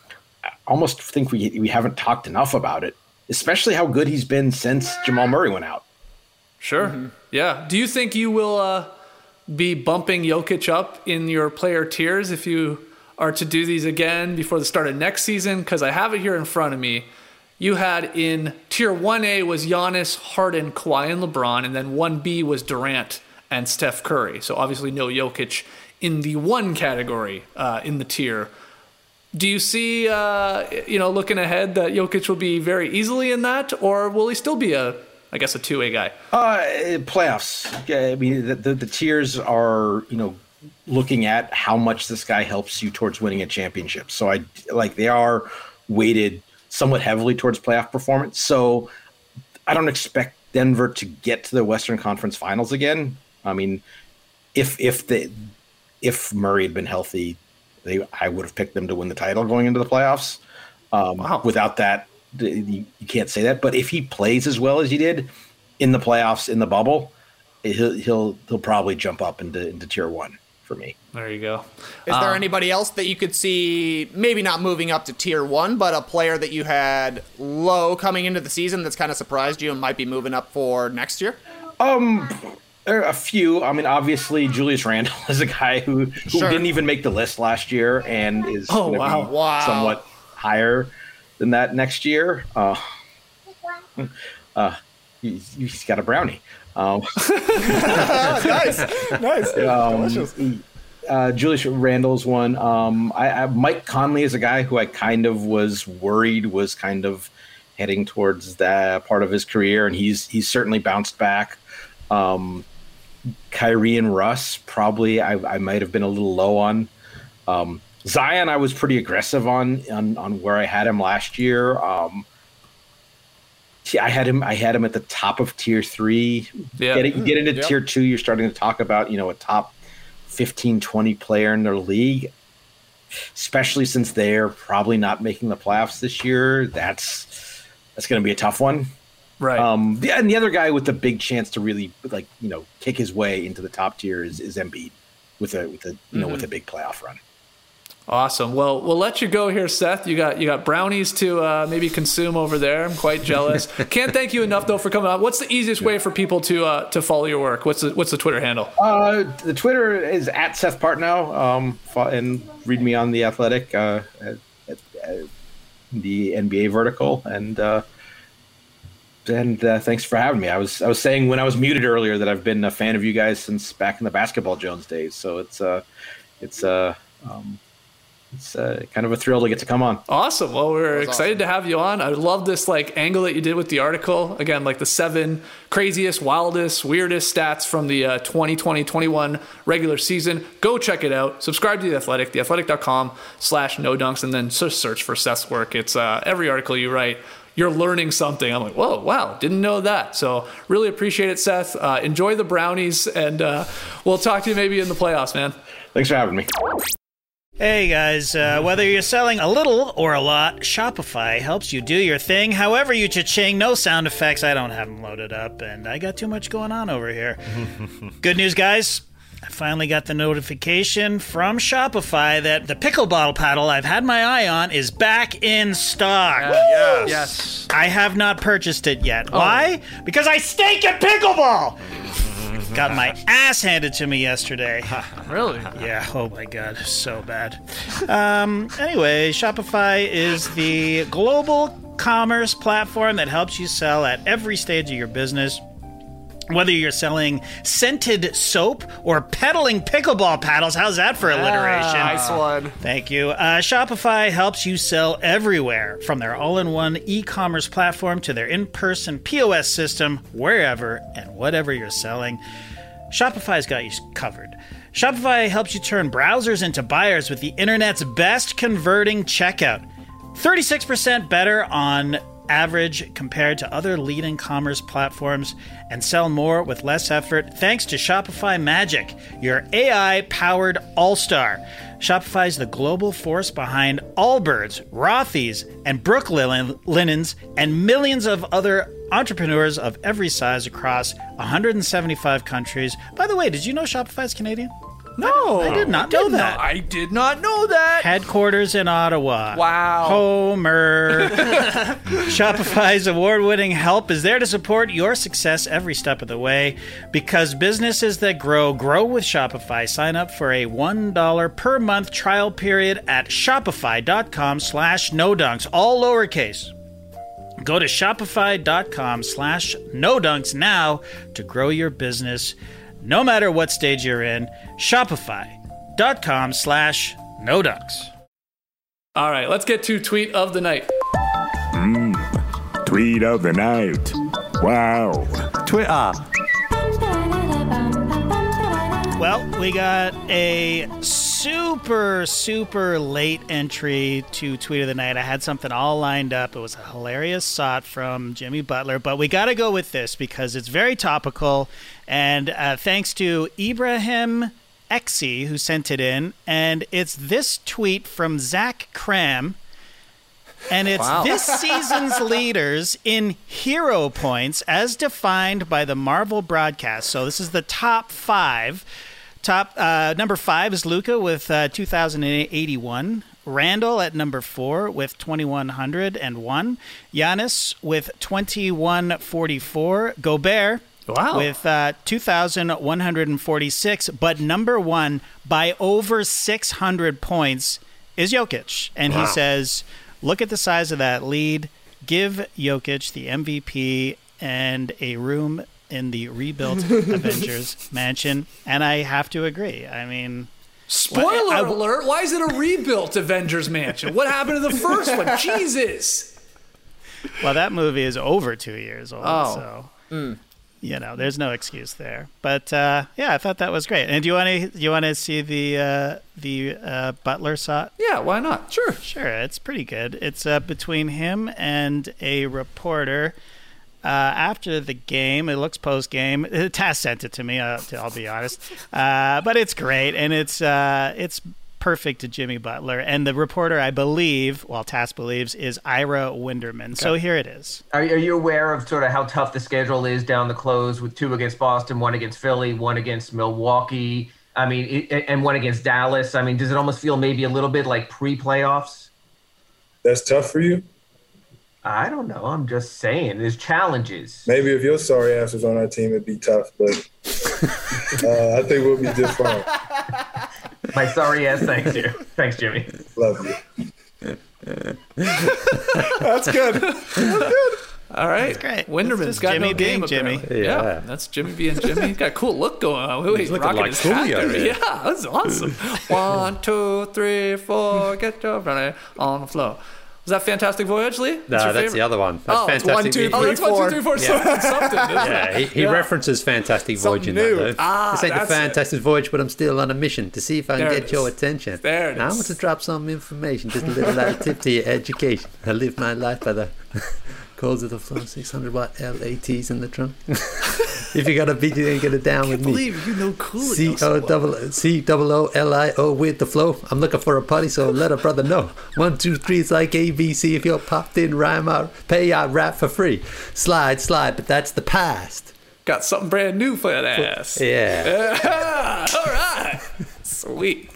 I almost think we we haven't talked enough about it, especially how good he's been since Jamal Murray went out. Sure. Mm-hmm. Yeah. Do you think you will uh, be bumping Jokic up in your player tiers if you are to do these again before the start of next season? Because I have it here in front of me. you had in tier one A was Giannis, Harden, Kawhi, and LeBron, and then one B was Durant and Steph Curry. So obviously no Jokic in the one category uh, in the tier. Do you see, uh, you know, looking ahead that Jokic will be very easily in that, or will he still be a, I guess, a two A guy? Uh, playoffs. I mean, the, the, the tiers are, you know, looking at how much this guy helps you towards winning a championship. So I like they are weighted somewhat heavily towards playoff performance. So I don't expect Denver to get to the Western Conference Finals again. I mean, if if the if Murray had been healthy, they I would have picked them to win the title going into the playoffs. Um, wow. Without that, you, you can't say that. But if he plays as well as he did in the playoffs in the bubble, he'll he'll he'll probably jump up into into tier one for me. There you go. Is um, there anybody else that you could see maybe not moving up to tier one, but a player that you had low coming into the season that's kind of surprised you and might be moving up for next year? Um, there are a few. I mean, obviously Julius Randle is a guy who, who Sure. didn't even make the list last year and is Oh, gonna wow. be Wow. somewhat higher than that next year. Uh, uh, he's, he's got a brownie. Um, nice, nice. Um, uh, Julius Randle's one. Um, I, I, Mike Conley is a guy who I kind of was worried was kind of heading towards that part of his career, and he's he's certainly bounced back. Um, Kyrie and Russ, probably I, I might have been a little low on. Um, Zion, I was pretty aggressive on on, on where I had him last year. Um, I had him. I had him at the top of tier three. Yeah. Get, get into Yep. tier two, you're starting to talk about, you know, a top fifteen, twenty player in their league, especially since they're probably not making the playoffs this year. That's that's going to be a tough one. Right. Um, the- and the other guy with the big chance to really like you know kick his way into the top tier is, is Embiid with a with a you know Mm-hmm. with a big playoff run. Awesome. Well, we'll let you go here, Seth. You got you got brownies to uh, maybe consume over there. I'm quite jealous. Can't thank you enough though for coming on. What's the easiest way for people to uh, to follow your work? What's the what's the Twitter handle? Uh, the Twitter is at Seth Partnow. Um, fo- and read me on The Athletic, uh, at, at, at the N B A vertical. And uh, and uh, thanks for having me. I was I was saying when I was muted earlier that I've been a fan of you guys since back in the Basketball Jones days. So it's uh, it's uh, um, it's uh, kind of a thrill to get to come on. Awesome. Well, we're excited awesome. to have you on. I love this like angle that you did with the article. Again, like the seven craziest, wildest, weirdest stats from the uh, twenty twenty twenty-one regular season. Go check it out. Subscribe to The Athletic, theathletic.com slash no dunks, and then just search for Seth's work. It's uh, every article you write, you're learning something. I'm like, whoa, wow, didn't know that. So really appreciate it, Seth. Uh, enjoy the brownies, and uh, we'll talk to you maybe in the playoffs, man. Thanks for having me. Hey guys, uh, whether you're selling a little or a lot, Shopify helps you do your thing however you cha-ching. No sound effects. I don't have them loaded up, and I got too much going on over here. Good news, guys. I finally got the notification from Shopify that the pickle bottle paddle I've had my eye on is back in stock. Yes. Yes. I have not purchased it yet. Why? Because I stink at pickleball! Got my ass handed to me yesterday. Really? Yeah, oh my god, so bad. Um, anyway, Shopify is the global commerce platform that helps you sell at every stage of your business. Whether you're selling scented soap or peddling pickleball paddles, how's that for alliteration? Nice one. Thank you. Uh, Shopify helps you sell everywhere, from their all-in-one e-commerce platform to their in-person P O S system, wherever and whatever you're selling. Shopify's got you covered. Shopify helps you turn browsers into buyers with the internet's best converting checkout. thirty-six percent better on average compared to other leading commerce platforms, and sell more with less effort thanks to Shopify Magic, your A I-powered all-star. Shopify's the global force behind Allbirds, Rothy's, and Brooklinens, and millions of other entrepreneurs of every size across one hundred seventy-five countries. By the way, did you know Shopify's Canadian? No. I did not know that. I did not know that. Headquarters in Ottawa. Wow. Homer. Shopify's award-winning help is there to support your success every step of the way, because businesses that grow, grow with Shopify. Sign up for a one dollar per month trial period at shopify.com slash no dunks, all lowercase. Go to shopify.com slash no dunks now to grow your business no matter what stage you're in. Shopify.com slash no dunks. All right, let's get to tweet of the night. Mm, tweet of the night. Wow. Twitter. Well, we got a super, super late entry to Tweet of the Night. I had something all lined up. It was a hilarious sot from Jimmy Butler, but we got to go with this because it's very topical. And uh, thanks to Ibrahim Exi, who sent it in. And it's this tweet from Zach Cram. And it's Wow. this season's leaders in hero points as defined by the Marvel broadcast. So this is the top five. Top uh, number five is Luka with uh, two thousand eighty-one. Randall at number four with twenty-one oh one. Giannis with twenty-one forty-four. Gobert Wow. with uh, two thousand one hundred forty-six. But number one by over six hundred points is Jokic. And Wow. he says, look at the size of that lead. Give Jokic the M V P and a room in the rebuilt Avengers mansion. And I have to agree. I mean... Spoiler I- alert, why is it a rebuilt Avengers mansion? What happened to the first one? Jesus. Well, that movie is over two years old, Oh. so... Mm. You know, there's no excuse there. But uh, yeah, I thought that was great. And do you want to you want to see the uh, the uh, Butler shot? Yeah, why not? Sure, sure. It's pretty good. It's uh, between him and a reporter uh, after the game. It looks post game. Taz sent it to me. Uh, to, I'll be honest, uh, but it's great and it's uh, it's perfect to Jimmy Butler. And the reporter, I believe, well, Taz believes, is Ira Winderman. So here it is. Are, are you aware of sort of how tough the schedule is down the close with two against Boston, one against Philly, one against Milwaukee, I mean, it, and one against Dallas? I mean, does it almost feel maybe a little bit like pre-playoffs? That's tough for you? I don't know. I'm just saying. There's challenges. Maybe if your sorry ass was on our team, it'd be tough, but uh, I think we'll be just fine. My sorry ass thanks you. Thanks, Jimmy. Love you. That's good. That's good. All right. That's great. Winderman's That's just got Jimmy no being game, Jimmy. apparently. Yeah. Yeah, that's Jimmy being Jimmy. He's got a cool look going on. Wait, he's looking rocking like his hat Julio, there. yeah. Yeah, that's awesome. One, two, three, four, get your running on the floor. Was that Fantastic Voyage, Lee? No, your that's favorite? the other one. That's oh, it's Fantastic one, two, Voyage. oh, that's one, two, three, four. Yeah. Something, isn't Yeah, it? he, he Yeah. references Fantastic Voyage Something in that, new. though. Ah, This ain't the that's it. Fantastic Voyage, but I'm still on a mission to see if I can There it get your is. attention. There it now, I is. want to drop some information, just a little light tip to your education. I live my life by the codes of the flow, six hundred watt L A Ts in the trunk. If you got a beat, you ain't get it down with I me. believe you know Coolio. C O double C double O L I O with the flow. I'm looking for a party, so let a brother know. One, two, three, it's like A B C. If you're popped in, rhyme out, pay out, rap for free. Slide, slide, but that's the past. Got something brand new for that ass. Yeah. Yeah. All right. Sweet.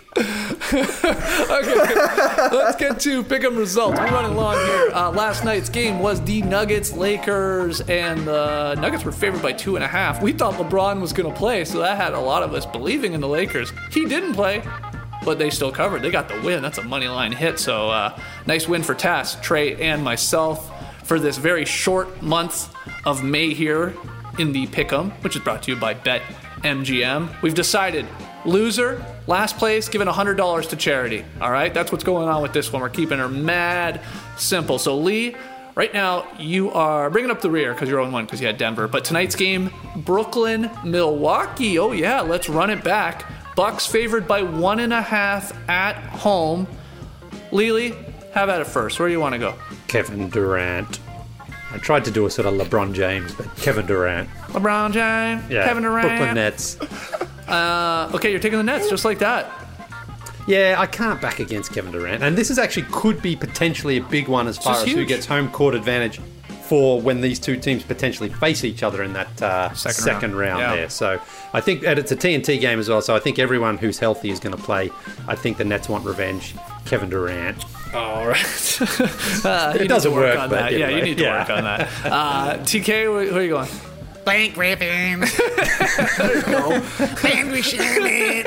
Okay, let's get to pick'em results. We're running along here. Uh, last night's game was the Nuggets Lakers, and the Nuggets were favored by two and a half. We thought LeBron was going to play, so that had a lot of us believing in the Lakers. He didn't play, but they still covered. They got the win. That's a money line hit. So uh, nice win for Tass, Trey, and myself for this very short month of May here in the pick'em, which is brought to you by BetMGM. We've decided loser, last place, giving one hundred dollars to charity. All right, that's what's going on with this one. We're keeping her mad simple. So Lee, right now you are bringing up the rear because you're oh and one because you had Denver. But tonight's game, Brooklyn, Milwaukee. Oh yeah, let's run it back. Bucks favored by one and a half at home. Lily, have at it first. Where do you want to go? Kevin Durant. I tried to do a sort of LeBron James, but Kevin Durant. LeBron James, Yeah, Kevin Durant. Brooklyn Nets. Uh, okay, you're taking the Nets just like that. Yeah, I can't back against Kevin Durant. And this is actually could be potentially a big one as far This as is who huge. gets home court advantage for when these two teams potentially face each other in that uh, Second second, round. round, Yeah. there. So I think, and it's a T N T game as well, so I think everyone who's healthy is going to play. I think the Nets want revenge. Kevin Durant. All right. uh, It you doesn't need to work, work, on but that. Yeah, anyway, you need to yeah. work on that. Uh, T K, where, where are you going? Blank Griffin. There you go. Landry Shaman.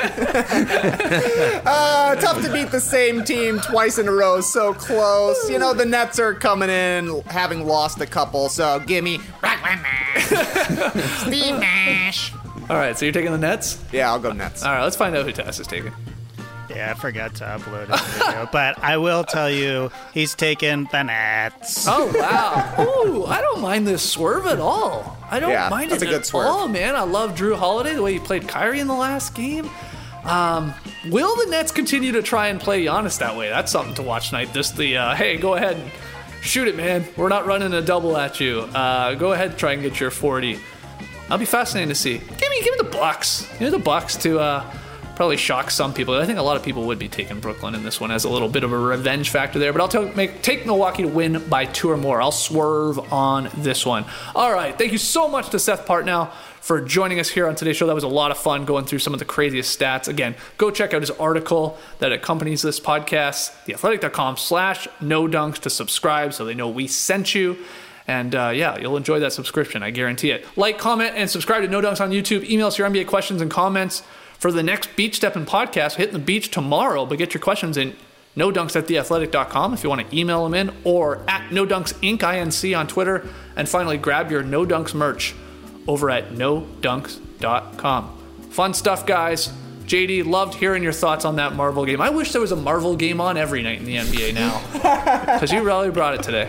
uh, tough to beat the same team twice in a row. So close. You know, the Nets are coming in having lost a couple. So give me Brooklyn Nash. Steve Nash. All right, so you're taking the Nets? Yeah, I'll go Nets. All right, let's find out who Tess is taking. Yeah, I forgot to upload a video, but I will tell you, he's taking the Nets. Oh, wow. Ooh, I don't mind this swerve at all. I don't Yeah, mind that's it a good at swerve. all, man. I love Drew Holiday, the way he played Kyrie in the last game. Um, will the Nets continue to try and play Giannis that way? That's something to watch tonight. Just the, uh, hey, go ahead and shoot it, man. We're not running a double at you. Uh, go ahead and try and get your forty. That'll be fascinating to see. Give me, give me the Bucks. Give me the Bucks to uh, probably shock some people. I think a lot of people would be taking Brooklyn in this one as a little bit of a revenge factor there. But I'll t- make, take Milwaukee to win by two or more. I'll swerve on this one. All right. Thank you so much to Seth Partnow for joining us here on today's show. That was a lot of fun going through some of the craziest stats. Again, go check out his article that accompanies this podcast, theathletic.com slash no dunks to subscribe so they know we sent you. And uh, yeah, you'll enjoy that subscription. I guarantee it. Like, comment, and subscribe to No Dunks on YouTube. Email us your N B A questions and comments for the next Beach Steppin' podcast. Hitting the beach tomorrow, but get your questions in no dunks at the athletic dot com if you want to email them in, or at No Dunks Inc, I N C on Twitter. And finally, grab your No Dunks merch over at no dunks dot com. Fun stuff, guys. J D, loved hearing your thoughts on that Marvel game. I wish there was a Marvel game on every night in the N B A now, because you really brought it today.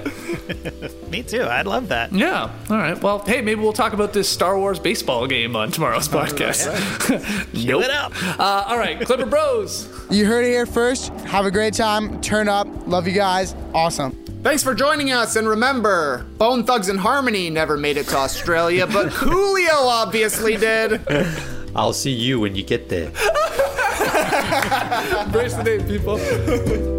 Me too. I'd love that. Yeah. All right. Well, hey, maybe we'll talk about this Star Wars baseball game on tomorrow's podcast. Cue it up. Uh, all right, Clipper Bros. You heard it here first. Have a great time. Turn up. Love you guys. Awesome. Thanks for joining us, and remember, Bone Thugs and Harmony never made it to Australia, but Julio obviously did. I'll see you when you get there. Embrace the name, people.